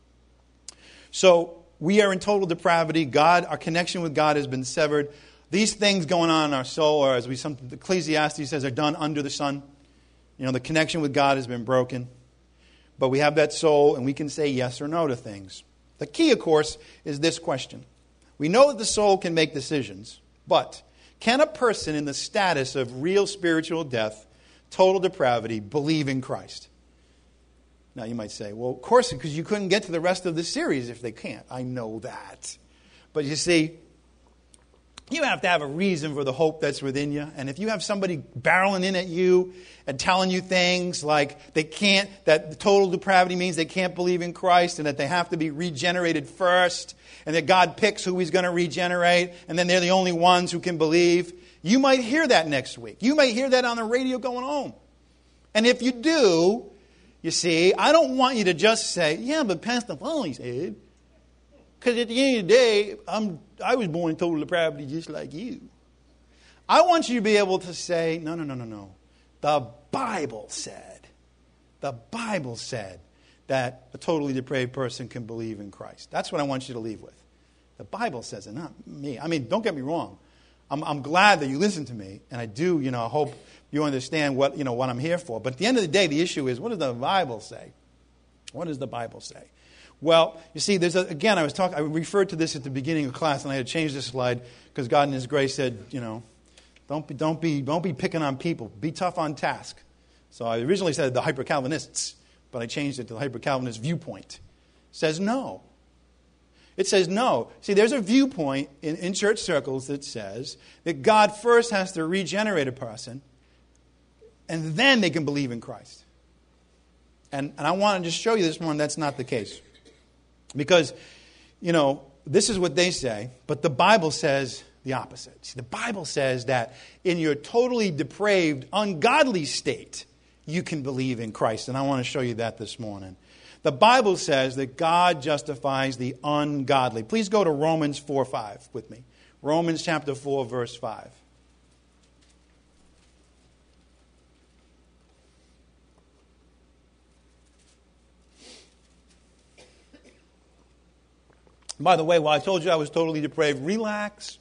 A: So we are in total depravity. Our connection with God has been severed. These things going on in our soul, or as Ecclesiastes says, are done under the sun. You know, the connection with God has been broken. But we have that soul, and we can say yes or no to things. The key, of course, is this question. We know that the soul can make decisions, but can a person in the status of real spiritual death, total depravity, believe in Christ? Now, you might say, well, of course, because you couldn't get to the rest of the series if they can't. I know that. But you see, you have to have a reason for the hope that's within you. And if you have somebody barreling in at you and telling you things like that total depravity means they can't believe in Christ and that they have to be regenerated first and that God picks who He's going to regenerate and then they're the only ones who can believe, you might hear that next week. You might hear that on the radio going home. And if you do, you see, I don't want you to just say, yeah, but Pastor Foley said. Because at the end of the day, I was born in total depravity just like you. I want you to be able to say, no. The Bible said that a totally depraved person can believe in Christ. That's what I want you to leave with. The Bible says it, not me. I mean, don't get me wrong. I'm glad that you listen to me, and I do, I hope you understand what I'm here for. But at the end of the day, the issue is, what does the Bible say? What does the Bible say? Well, you see, I referred to this at the beginning of class, and I had to change this slide because God in His grace said, don't be picking on people. Be tough on task. So I originally said the hyper-Calvinists, but I changed it to the hyper-Calvinist viewpoint. It says no. It says no. See, there's a viewpoint in church circles that says that God first has to regenerate a person, and then they can believe in Christ. And I want to just show you this one, that's not the case. Because, this is what they say, but the Bible says the opposite. See, the Bible says that in your totally depraved, ungodly state, you can believe in Christ. And I want to show you that this morning. The Bible says that God justifies the ungodly. Please go to Romans 4:5 with me. Romans chapter 4, verse 5. By the way, while I told you I was totally depraved, relax.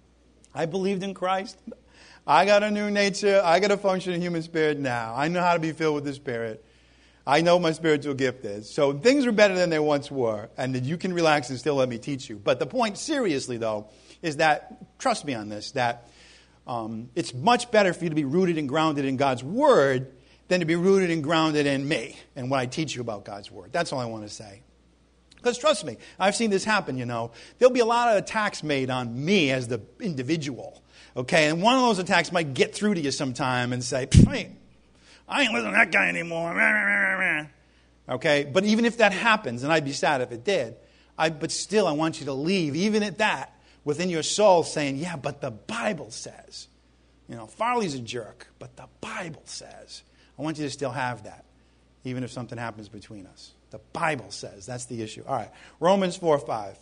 A: I believed in Christ. I got a new nature. I got a functioning human spirit now. I know how to be filled with the Spirit. I know what my spiritual gift is. So things are better than they once were, and that you can relax and still let me teach you. But the point, seriously, though, is that, trust me on this, that it's much better for you to be rooted and grounded in God's Word than to be rooted and grounded in me and what I teach you about God's Word. That's all I want to say. Because trust me, I've seen this happen, There'll be a lot of attacks made on me as the individual. Okay, and one of those attacks might get through to you sometime and say, hey, I ain't listening to that guy anymore. Okay, but even if that happens, and I'd be sad if it did, but still I want you to leave, even at that, within your soul saying, yeah, but the Bible says. Farley's a jerk, but the Bible says. I want you to still have that, even if something happens between us. The Bible says. That's the issue. All right. Romans 4:5.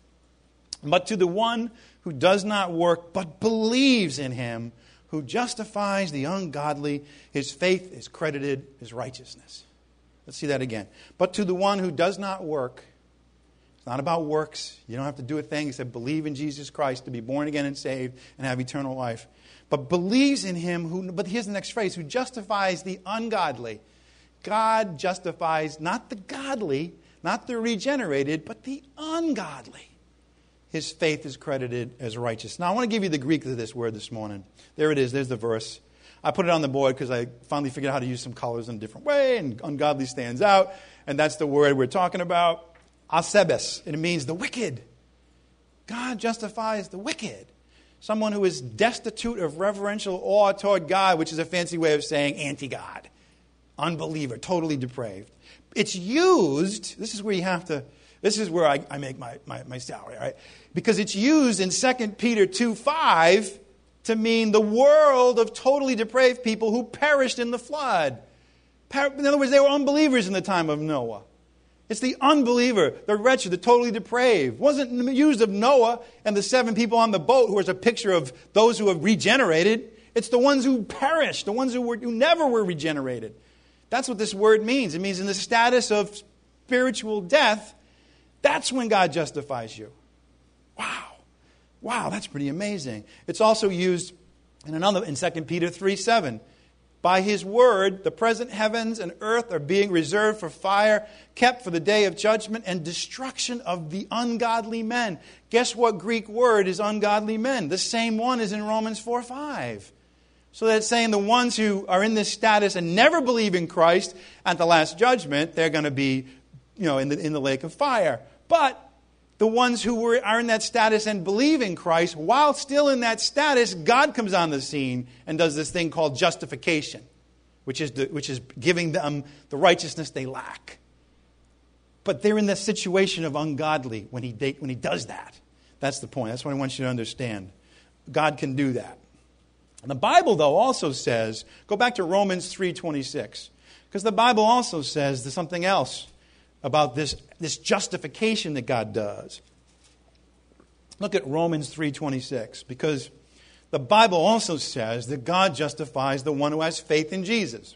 A: But to the one who does not work, but believes in him, who justifies the ungodly, his faith is credited as righteousness. Let's see that again. But to the one who does not work, it's not about works. You don't have to do a thing except believe in Jesus Christ to be born again and saved and have eternal life. But believes in him, but here's the next phrase, who justifies the ungodly. God justifies not the godly, not the regenerated, but the ungodly. His faith is credited as righteous. Now, I want to give you the Greek of this word this morning. There it is. There's the verse. I put it on the board because I finally figured out how to use some colors in a different way, and ungodly stands out. And that's the word we're talking about. Asebes. And it means the wicked. God justifies the wicked. Someone who is destitute of reverential awe toward God, which is a fancy way of saying anti-God. Unbeliever, totally depraved. It's used, this is where you have to, this is where I make my salary, right? Because it's used in 2 Peter 2:5 to mean the world of totally depraved people who perished in the flood. In other words, they were unbelievers in the time of Noah. It's the unbeliever, the wretched, the totally depraved. It wasn't used of Noah and the 7 people on the boat who was a picture of those who have regenerated. It's the ones who perished, the ones who never were regenerated. That's what this word means. It means in the status of spiritual death, that's when God justifies you. Wow, that's pretty amazing. It's also used in 2 Peter 3:7. By his word, the present heavens and earth are being reserved for fire, kept for the day of judgment and destruction of the ungodly men. Guess what Greek word is ungodly men? The same one is in Romans 4:5. So that's saying the ones who are in this status and never believe in Christ at the last judgment, they're going to be, in the lake of fire. But the ones who are in that status and believe in Christ, while still in that status, God comes on the scene and does this thing called justification, which is giving them the righteousness they lack. But they're in the situation of ungodly when he does that. That's the point. That's what I want you to understand. God can do that. And the Bible, though, also says, go back to Romans 3:26, because the Bible also says there's something else about this justification that God does. Look at Romans 3:26, because the Bible also says that God justifies the one who has faith in Jesus.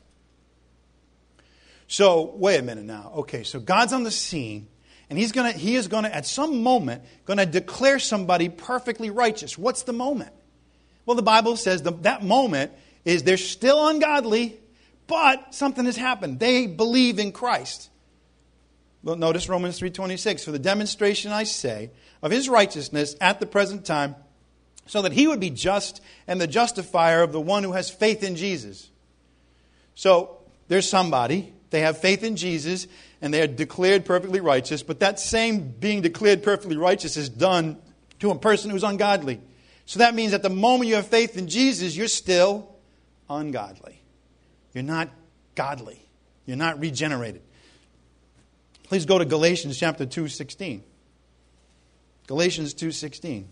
A: So, wait a minute now. Okay, so God's on the scene, and He is going to, at some moment, going to declare somebody perfectly righteous. What's the moment? Well, the Bible says that moment is they're still ungodly, but something has happened. They believe in Christ. Well, notice Romans 3:26. For the demonstration, I say, of His righteousness at the present time, so that He would be just and the justifier of the one who has faith in Jesus. So, there's somebody, they have faith in Jesus, and they are declared perfectly righteous, but that same being declared perfectly righteous is done to a person who's ungodly. So that means at the moment you have faith in Jesus, you're still ungodly. You're not godly. You're not regenerated. Please go to Galatians chapter 2:16. Galatians 2:16.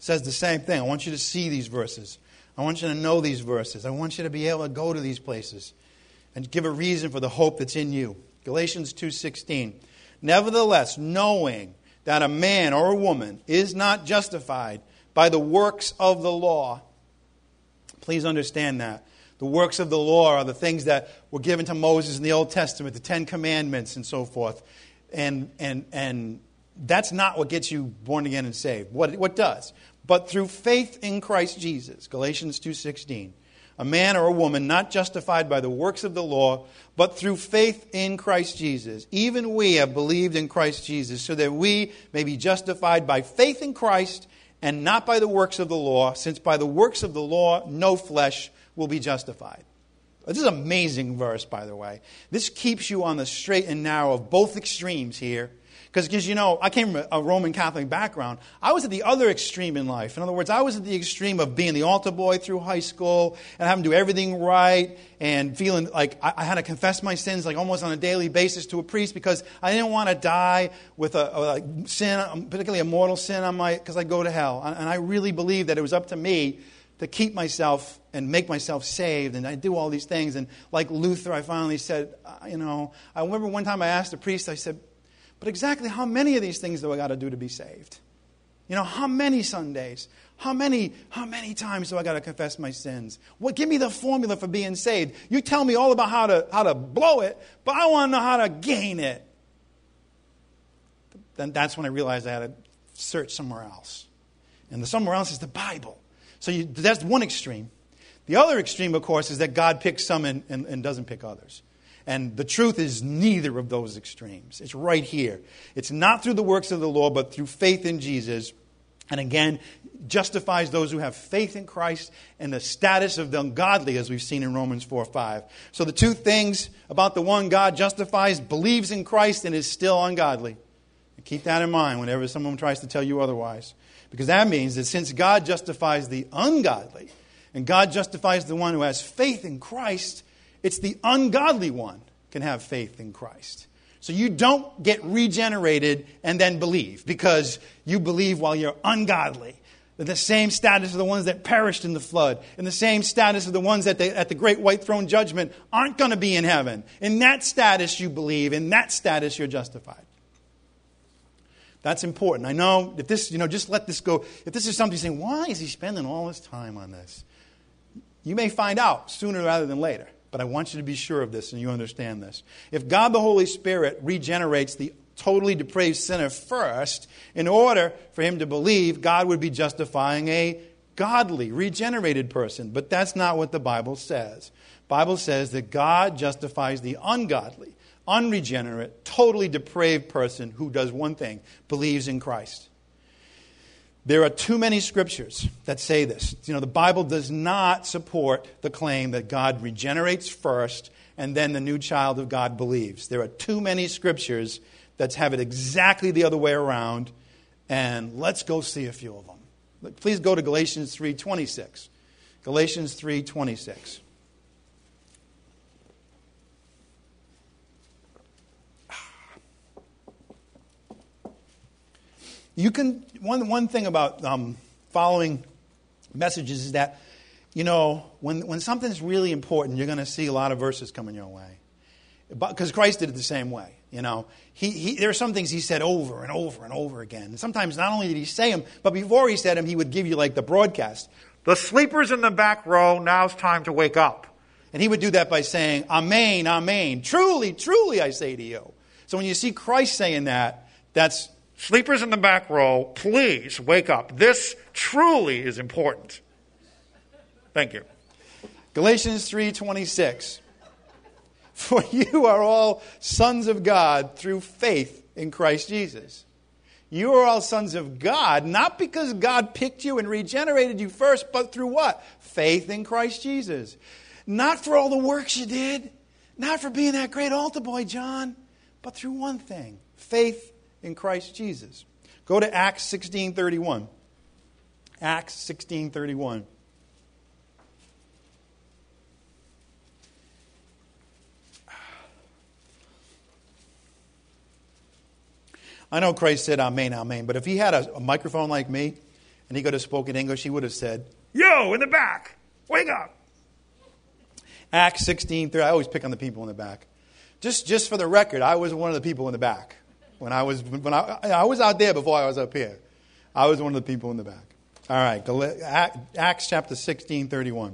A: says the same thing. I want you to see these verses. I want you to know these verses. I want you to be able to go to these places and give a reason for the hope that's in you. Galatians 2:16. Nevertheless, knowing that a man or a woman is not justified by the works of the law. Please understand that. The works of the law are the things that were given to Moses in the Old Testament, the Ten Commandments and so forth. And that's not what gets you born again and saved. What does? But through faith in Christ Jesus, Galatians 2:16, a man or a woman not justified by the works of the law, but through faith in Christ Jesus. Even we have believed in Christ Jesus, so that we may be justified by faith in Christ and not by the works of the law, since by the works of the law no flesh will be justified. This is an amazing verse, by the way. This keeps you on the straight and narrow of both extremes here. Because, you know, I came from a Roman Catholic background. I was at the other extreme in life. In other words, I was at the extreme of being the altar boy through high school and having to do everything right and feeling like I had to confess my sins like almost on a daily basis to a priest because I didn't want to die with a sin, particularly a mortal sin, because I'd go to hell. And I really believed that it was up to me to keep myself and make myself saved. And I do all these things. And like Luther, I finally said, I remember one time I asked a priest, I said, but exactly how many of these things do I got to do to be saved? You know, how many Sundays? How many times do I got to confess my sins? Give me the formula for being saved. You tell me all about how to blow it, but I want to know how to gain it. Then that's when I realized I had to search somewhere else. And the somewhere else is the Bible. So that's one extreme. The other extreme, of course, is that God picks some and doesn't pick others. And the truth is neither of those extremes. It's right here. It's not through the works of the law, but through faith in Jesus. And again, justifies those who have faith in Christ and the status of the ungodly, as we've seen in Romans 4:5. So the two things about the one God justifies, believes in Christ and is still ungodly. And keep that in mind whenever someone tries to tell you otherwise. Because that means that since God justifies the ungodly and God justifies the one who has faith in Christ, it's the ungodly one can have faith in Christ. So you don't get regenerated and then believe because you believe while you're ungodly. They're the same status of the ones that perished in the flood, and the same status of the ones that at the great white throne judgment aren't going to be in heaven. In that status you believe, in that status you're justified. That's important. I know if this, just let this go. If this is something you're saying, why is he spending all his time on this? You may find out sooner rather than later. But I want you to be sure of this and you understand this. If God the Holy Spirit regenerates the totally depraved sinner first, in order for him to believe, God would be justifying a godly, regenerated person. But that's not what the Bible says. The Bible says that God justifies the ungodly, unregenerate, totally depraved person who does one thing, believes in Christ. There are too many scriptures that say this. The Bible does not support the claim that God regenerates first and then the new child of God believes. There are too many scriptures that have it exactly the other way around. And let's go see a few of them. Please go to Galatians 3:26. Galatians 3:26. One thing about following messages is that, when something's really important, you're going to see a lot of verses coming your way. Because Christ did it the same way. There are some things he said over and over and over again. And sometimes not only did he say them, but before he said them, he would give you like the broadcast. The sleepers in the back row, now's time to wake up. And he would do that by saying, Amen, Amen. Truly, truly, I say to you. So when you see Christ saying that, that's sleepers in the back row, please wake up. This truly is important. Thank you. Galatians 3:26. For you are all sons of God through faith in Christ Jesus. You are all sons of God, not because God picked you and regenerated you first, but through what? Faith in Christ Jesus. Not for all the works you did, not for being that great altar boy, John, but through one thing, faith in Christ Jesus. Go to Acts 16:31. Acts 16:31. I know Christ said Amen, Amen, but if he had a microphone like me and he could have spoken English, he would have said, "Yo, in the back, wake up." Acts 16:3. I always pick on the people in the back. Just for the record, I was one of the people in the back. When I was out there before I was up here. I was one of the people in the back. All right, Acts chapter 16:31.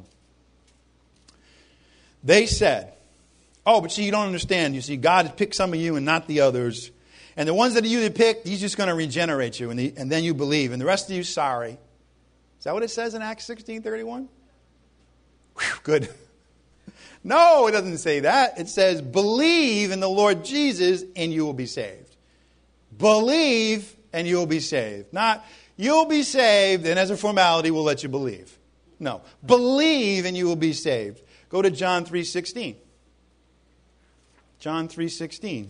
A: They said, "Oh, but see, you don't understand. You see, God has picked some of you and not the others. And the ones that you picked, He's just going to regenerate you, and then you believe. And the rest of you, sorry." Is that what it says in Acts 16:31? Good. No, it doesn't say that. It says, "Believe in the Lord Jesus and you will be saved." Believe and you will be saved. Not, you'll be saved and as a formality we'll let you believe. No. Believe and you will be saved. Go to John 3:16. John 3:16.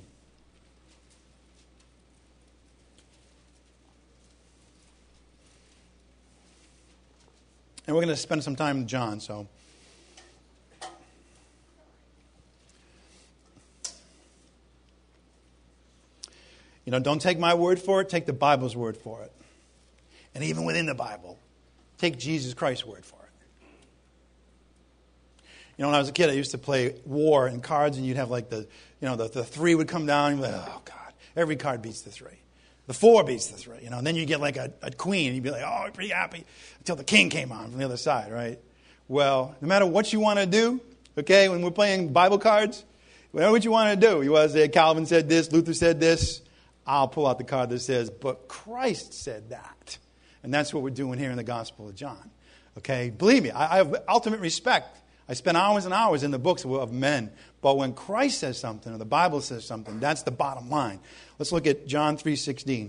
A: And we're going to spend some time in John, so. You know, don't take my word for it, take the Bible's word for it. And even within the Bible, take Jesus Christ's word for it. You know, when I was a kid, I used to play war and cards, and you'd have like the 3 would come down, and you'd be like, oh, God, every card beats the 3. The 4 beats the 3, and then you get like a queen, and you'd be like, oh, I'm pretty happy, until the king came on from the other side, right? Well, no matter what you want to do, okay, when we're playing Bible cards, whatever what you want to do, you want to say, Calvin said this, Luther said this, I'll pull out the card that says, but Christ said that. And that's what we're doing here in the Gospel of John. Okay, believe me, I have ultimate respect. I spend hours and hours in the books of men. But when Christ says something, or the Bible says something, that's the bottom line. Let's look at John 3:16.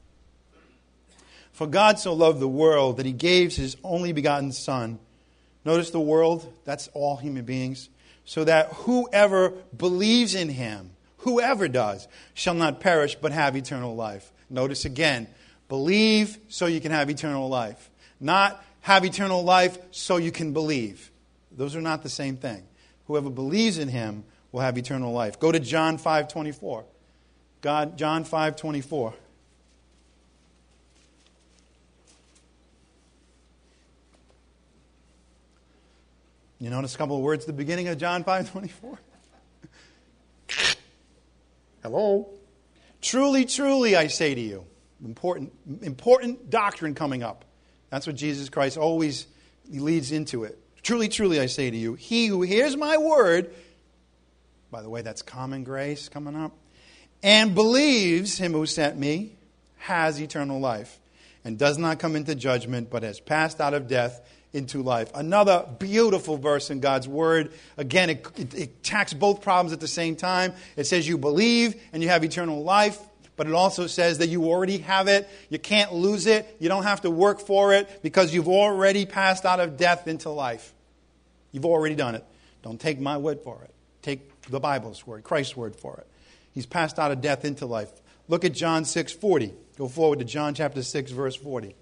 A: "For God so loved the world that He gave His only begotten Son." Notice the world, that's all human beings. "So that whoever believes in Him," whoever does, "shall not perish but have eternal life." Notice again, believe so you can have eternal life. Not have eternal life so you can believe. Those are not the same thing. Whoever believes in Him will have eternal life. Go to John 5:24. John 5:24. You notice a couple of words at the beginning of John 5:24? Hello? "Truly, truly, I say to you." Important doctrine coming up. That's what Jesus Christ always leads into it. "Truly, truly, I say to you, he who hears my word," by the way, that's common grace coming up, "and believes Him who sent me, has eternal life, and does not come into judgment, but has passed out of death into life." Another beautiful verse in God's Word. Again, it attacks both problems at the same time. It says you believe and you have eternal life, but it also says that you already have it. You can't lose it. You don't have to work for it because you've already passed out of death into life. You've already done it. Don't take my word for it. Take the Bible's word, Christ's word for it. He's passed out of death into life. Look at John 6:40. Go forward to John chapter 6, verse 40.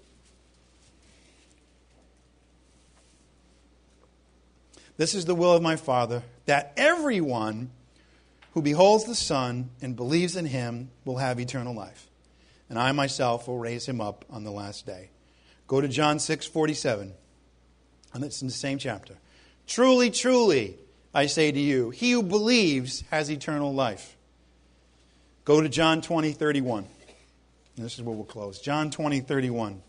A: "This is the will of my Father, that everyone who beholds the Son and believes in Him will have eternal life. And I myself will raise him up on the last day." Go to John 6:47. And it's in the same chapter. "Truly, truly, I say to you, he who believes has eternal life." Go to John 20:31. And this is where we'll close. John 20:31.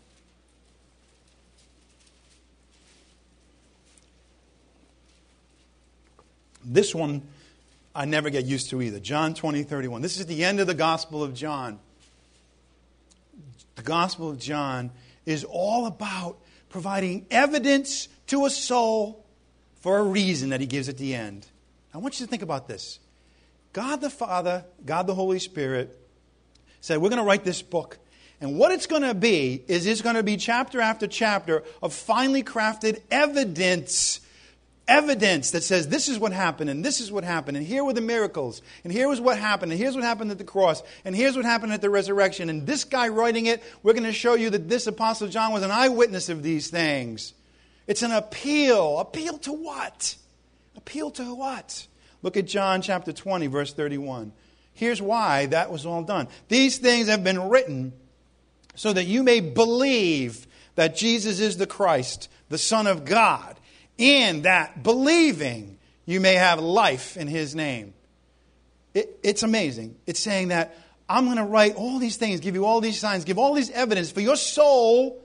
A: This one I never get used to either. John 20:31. This is the end of the Gospel of John. The Gospel of John is all about providing evidence to a soul for a reason that He gives at the end. I want you to think about this. God the Father, God the Holy Spirit said, we're going to write this book. And what it's going to be is it's going to be chapter after chapter of finely crafted evidence that says this is what happened and this is what happened and here were the miracles and here was what happened and here's what happened at the cross and here's what happened at the resurrection, and this guy writing it, we're going to show you that this Apostle John was an eyewitness of these things. It's an appeal. Appeal to what? Appeal to what? Look at John chapter 20, verse 31. Here's why that was all done. These things have been written so that you may believe that Jesus is the Christ, the Son of God, and that believing you may have life in His name. It's amazing. It's saying that I'm going to write all these things, give you all these signs, give all these evidence for your soul,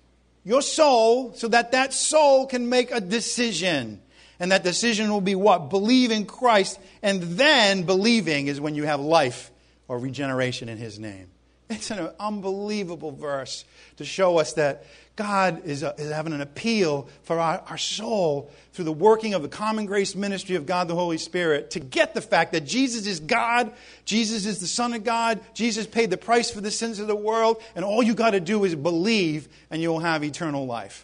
A: so that that soul can make a decision. And that decision will be what? Believe in Christ. And then believing is when you have life or regeneration in His name. It's an unbelievable verse to show us that God is having an appeal for our soul through the working of the common grace ministry of God the Holy Spirit to get the fact that Jesus is God, Jesus is the Son of God, Jesus paid the price for the sins of the world, and all you got to do is believe and you'll have eternal life.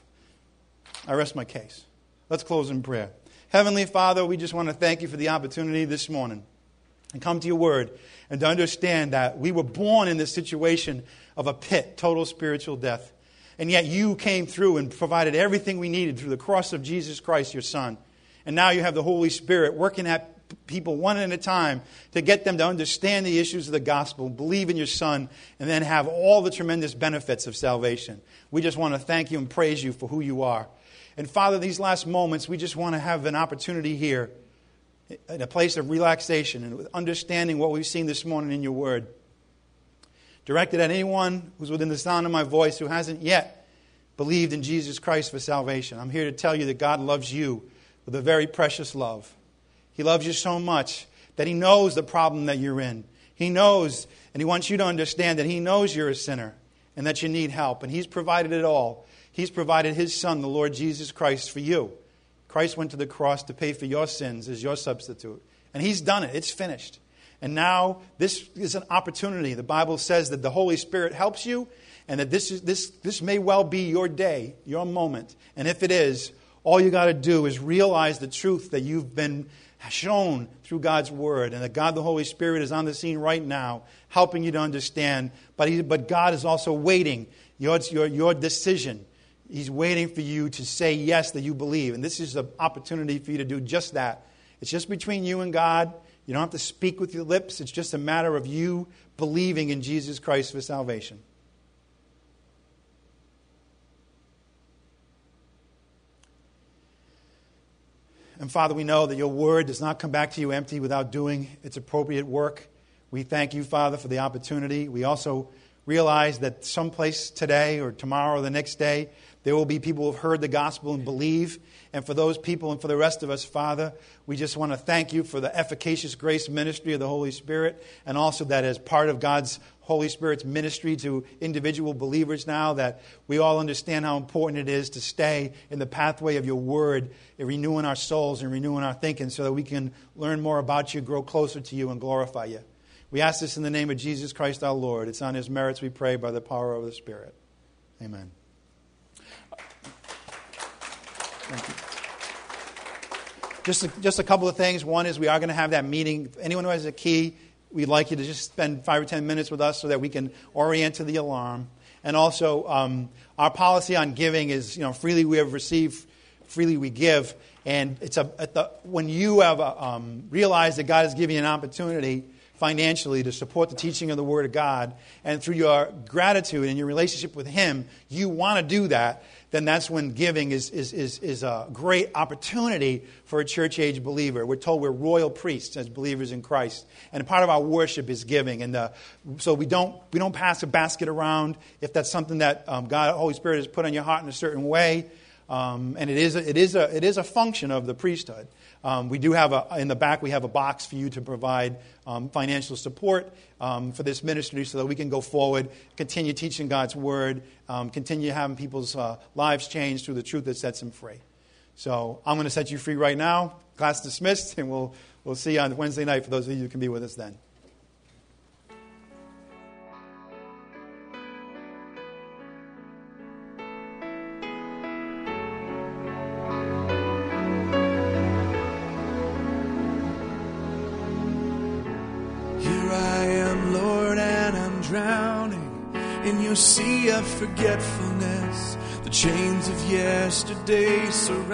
A: I rest my case. Let's close in prayer. Heavenly Father, we just want to thank you for the opportunity this morning and come to your word and to understand that we were born in this situation of a pit, total spiritual death. And yet you came through and provided everything we needed through the cross of Jesus Christ, your Son. And now you have the Holy Spirit working at people one at a time to get them to understand the issues of the gospel, believe in your Son, and then have all the tremendous benefits of salvation. We just want to thank you and praise you for who you are. And Father, these last moments, we just want to have an opportunity here in a place of relaxation and understanding what we've seen this morning in your word. Directed at anyone who's within the sound of my voice who hasn't yet believed in Jesus Christ for salvation. I'm here to tell you that God loves you with a very precious love. He loves you so much that He knows the problem that you're in. He knows, and He wants you to understand that He knows you're a sinner and that you need help. And He's provided it all. He's provided His Son, the Lord Jesus Christ, for you. Christ went to the cross to pay for your sins as your substitute. And He's done it. It's finished. And now this is an opportunity. The Bible says that the Holy Spirit helps you and that this may well be your day, your moment. And if it is, all you got to do is realize the truth that you've been shown through God's Word and that God the Holy Spirit is on the scene right now helping you to understand. But God is also waiting your decision. He's waiting for you to say yes, that you believe. And this is an opportunity for you to do just that. It's just between you and God. You don't have to speak with your lips. It's just a matter of you believing in Jesus Christ for salvation. And Father, we know that your word does not come back to you empty without doing its appropriate work. We thank you, Father, for the opportunity. We also realize that someplace today or tomorrow or the next day, there will be people who have heard the gospel and believe. And for those people and for the rest of us, Father, we just want to thank you for the efficacious grace ministry of the Holy Spirit, and also that as part of God's Holy Spirit's ministry to individual believers now, that we all understand how important it is to stay in the pathway of your word, renewing our souls and renewing our thinking so that we can learn more about you, grow closer to you, and glorify you. We ask this in the name of Jesus Christ our Lord. It's on His merits we pray by the power of the Spirit. Amen. Thank you. Just a couple of things. One is we are going to have that meeting. If anyone who has a key, we'd like you to just spend 5 or 10 minutes with us so that we can orient to the alarm. And also, our policy on giving is, freely we have received, freely we give. And it's when you have realized that God has given you an opportunity financially to support the teaching of the Word of God, and through your gratitude and your relationship with Him, you want to do that, then that's when giving is a great opportunity for a church-age believer. We're told we're royal priests as believers in Christ, and part of our worship is giving. And so we don't pass a basket around if that's something that God, Holy Spirit, has put on your heart in a certain way. And it is a function of the priesthood. We do have in the back we have a box for you to provide financial support for this ministry so that we can go forward, continue teaching God's word, continue having people's lives changed through the truth that sets them free. So I'm going to set you free right now. Class dismissed, and we'll see you on Wednesday night for those of you who can be with us then.
B: Drowning in your sea of forgetfulness, the chains of yesterday surround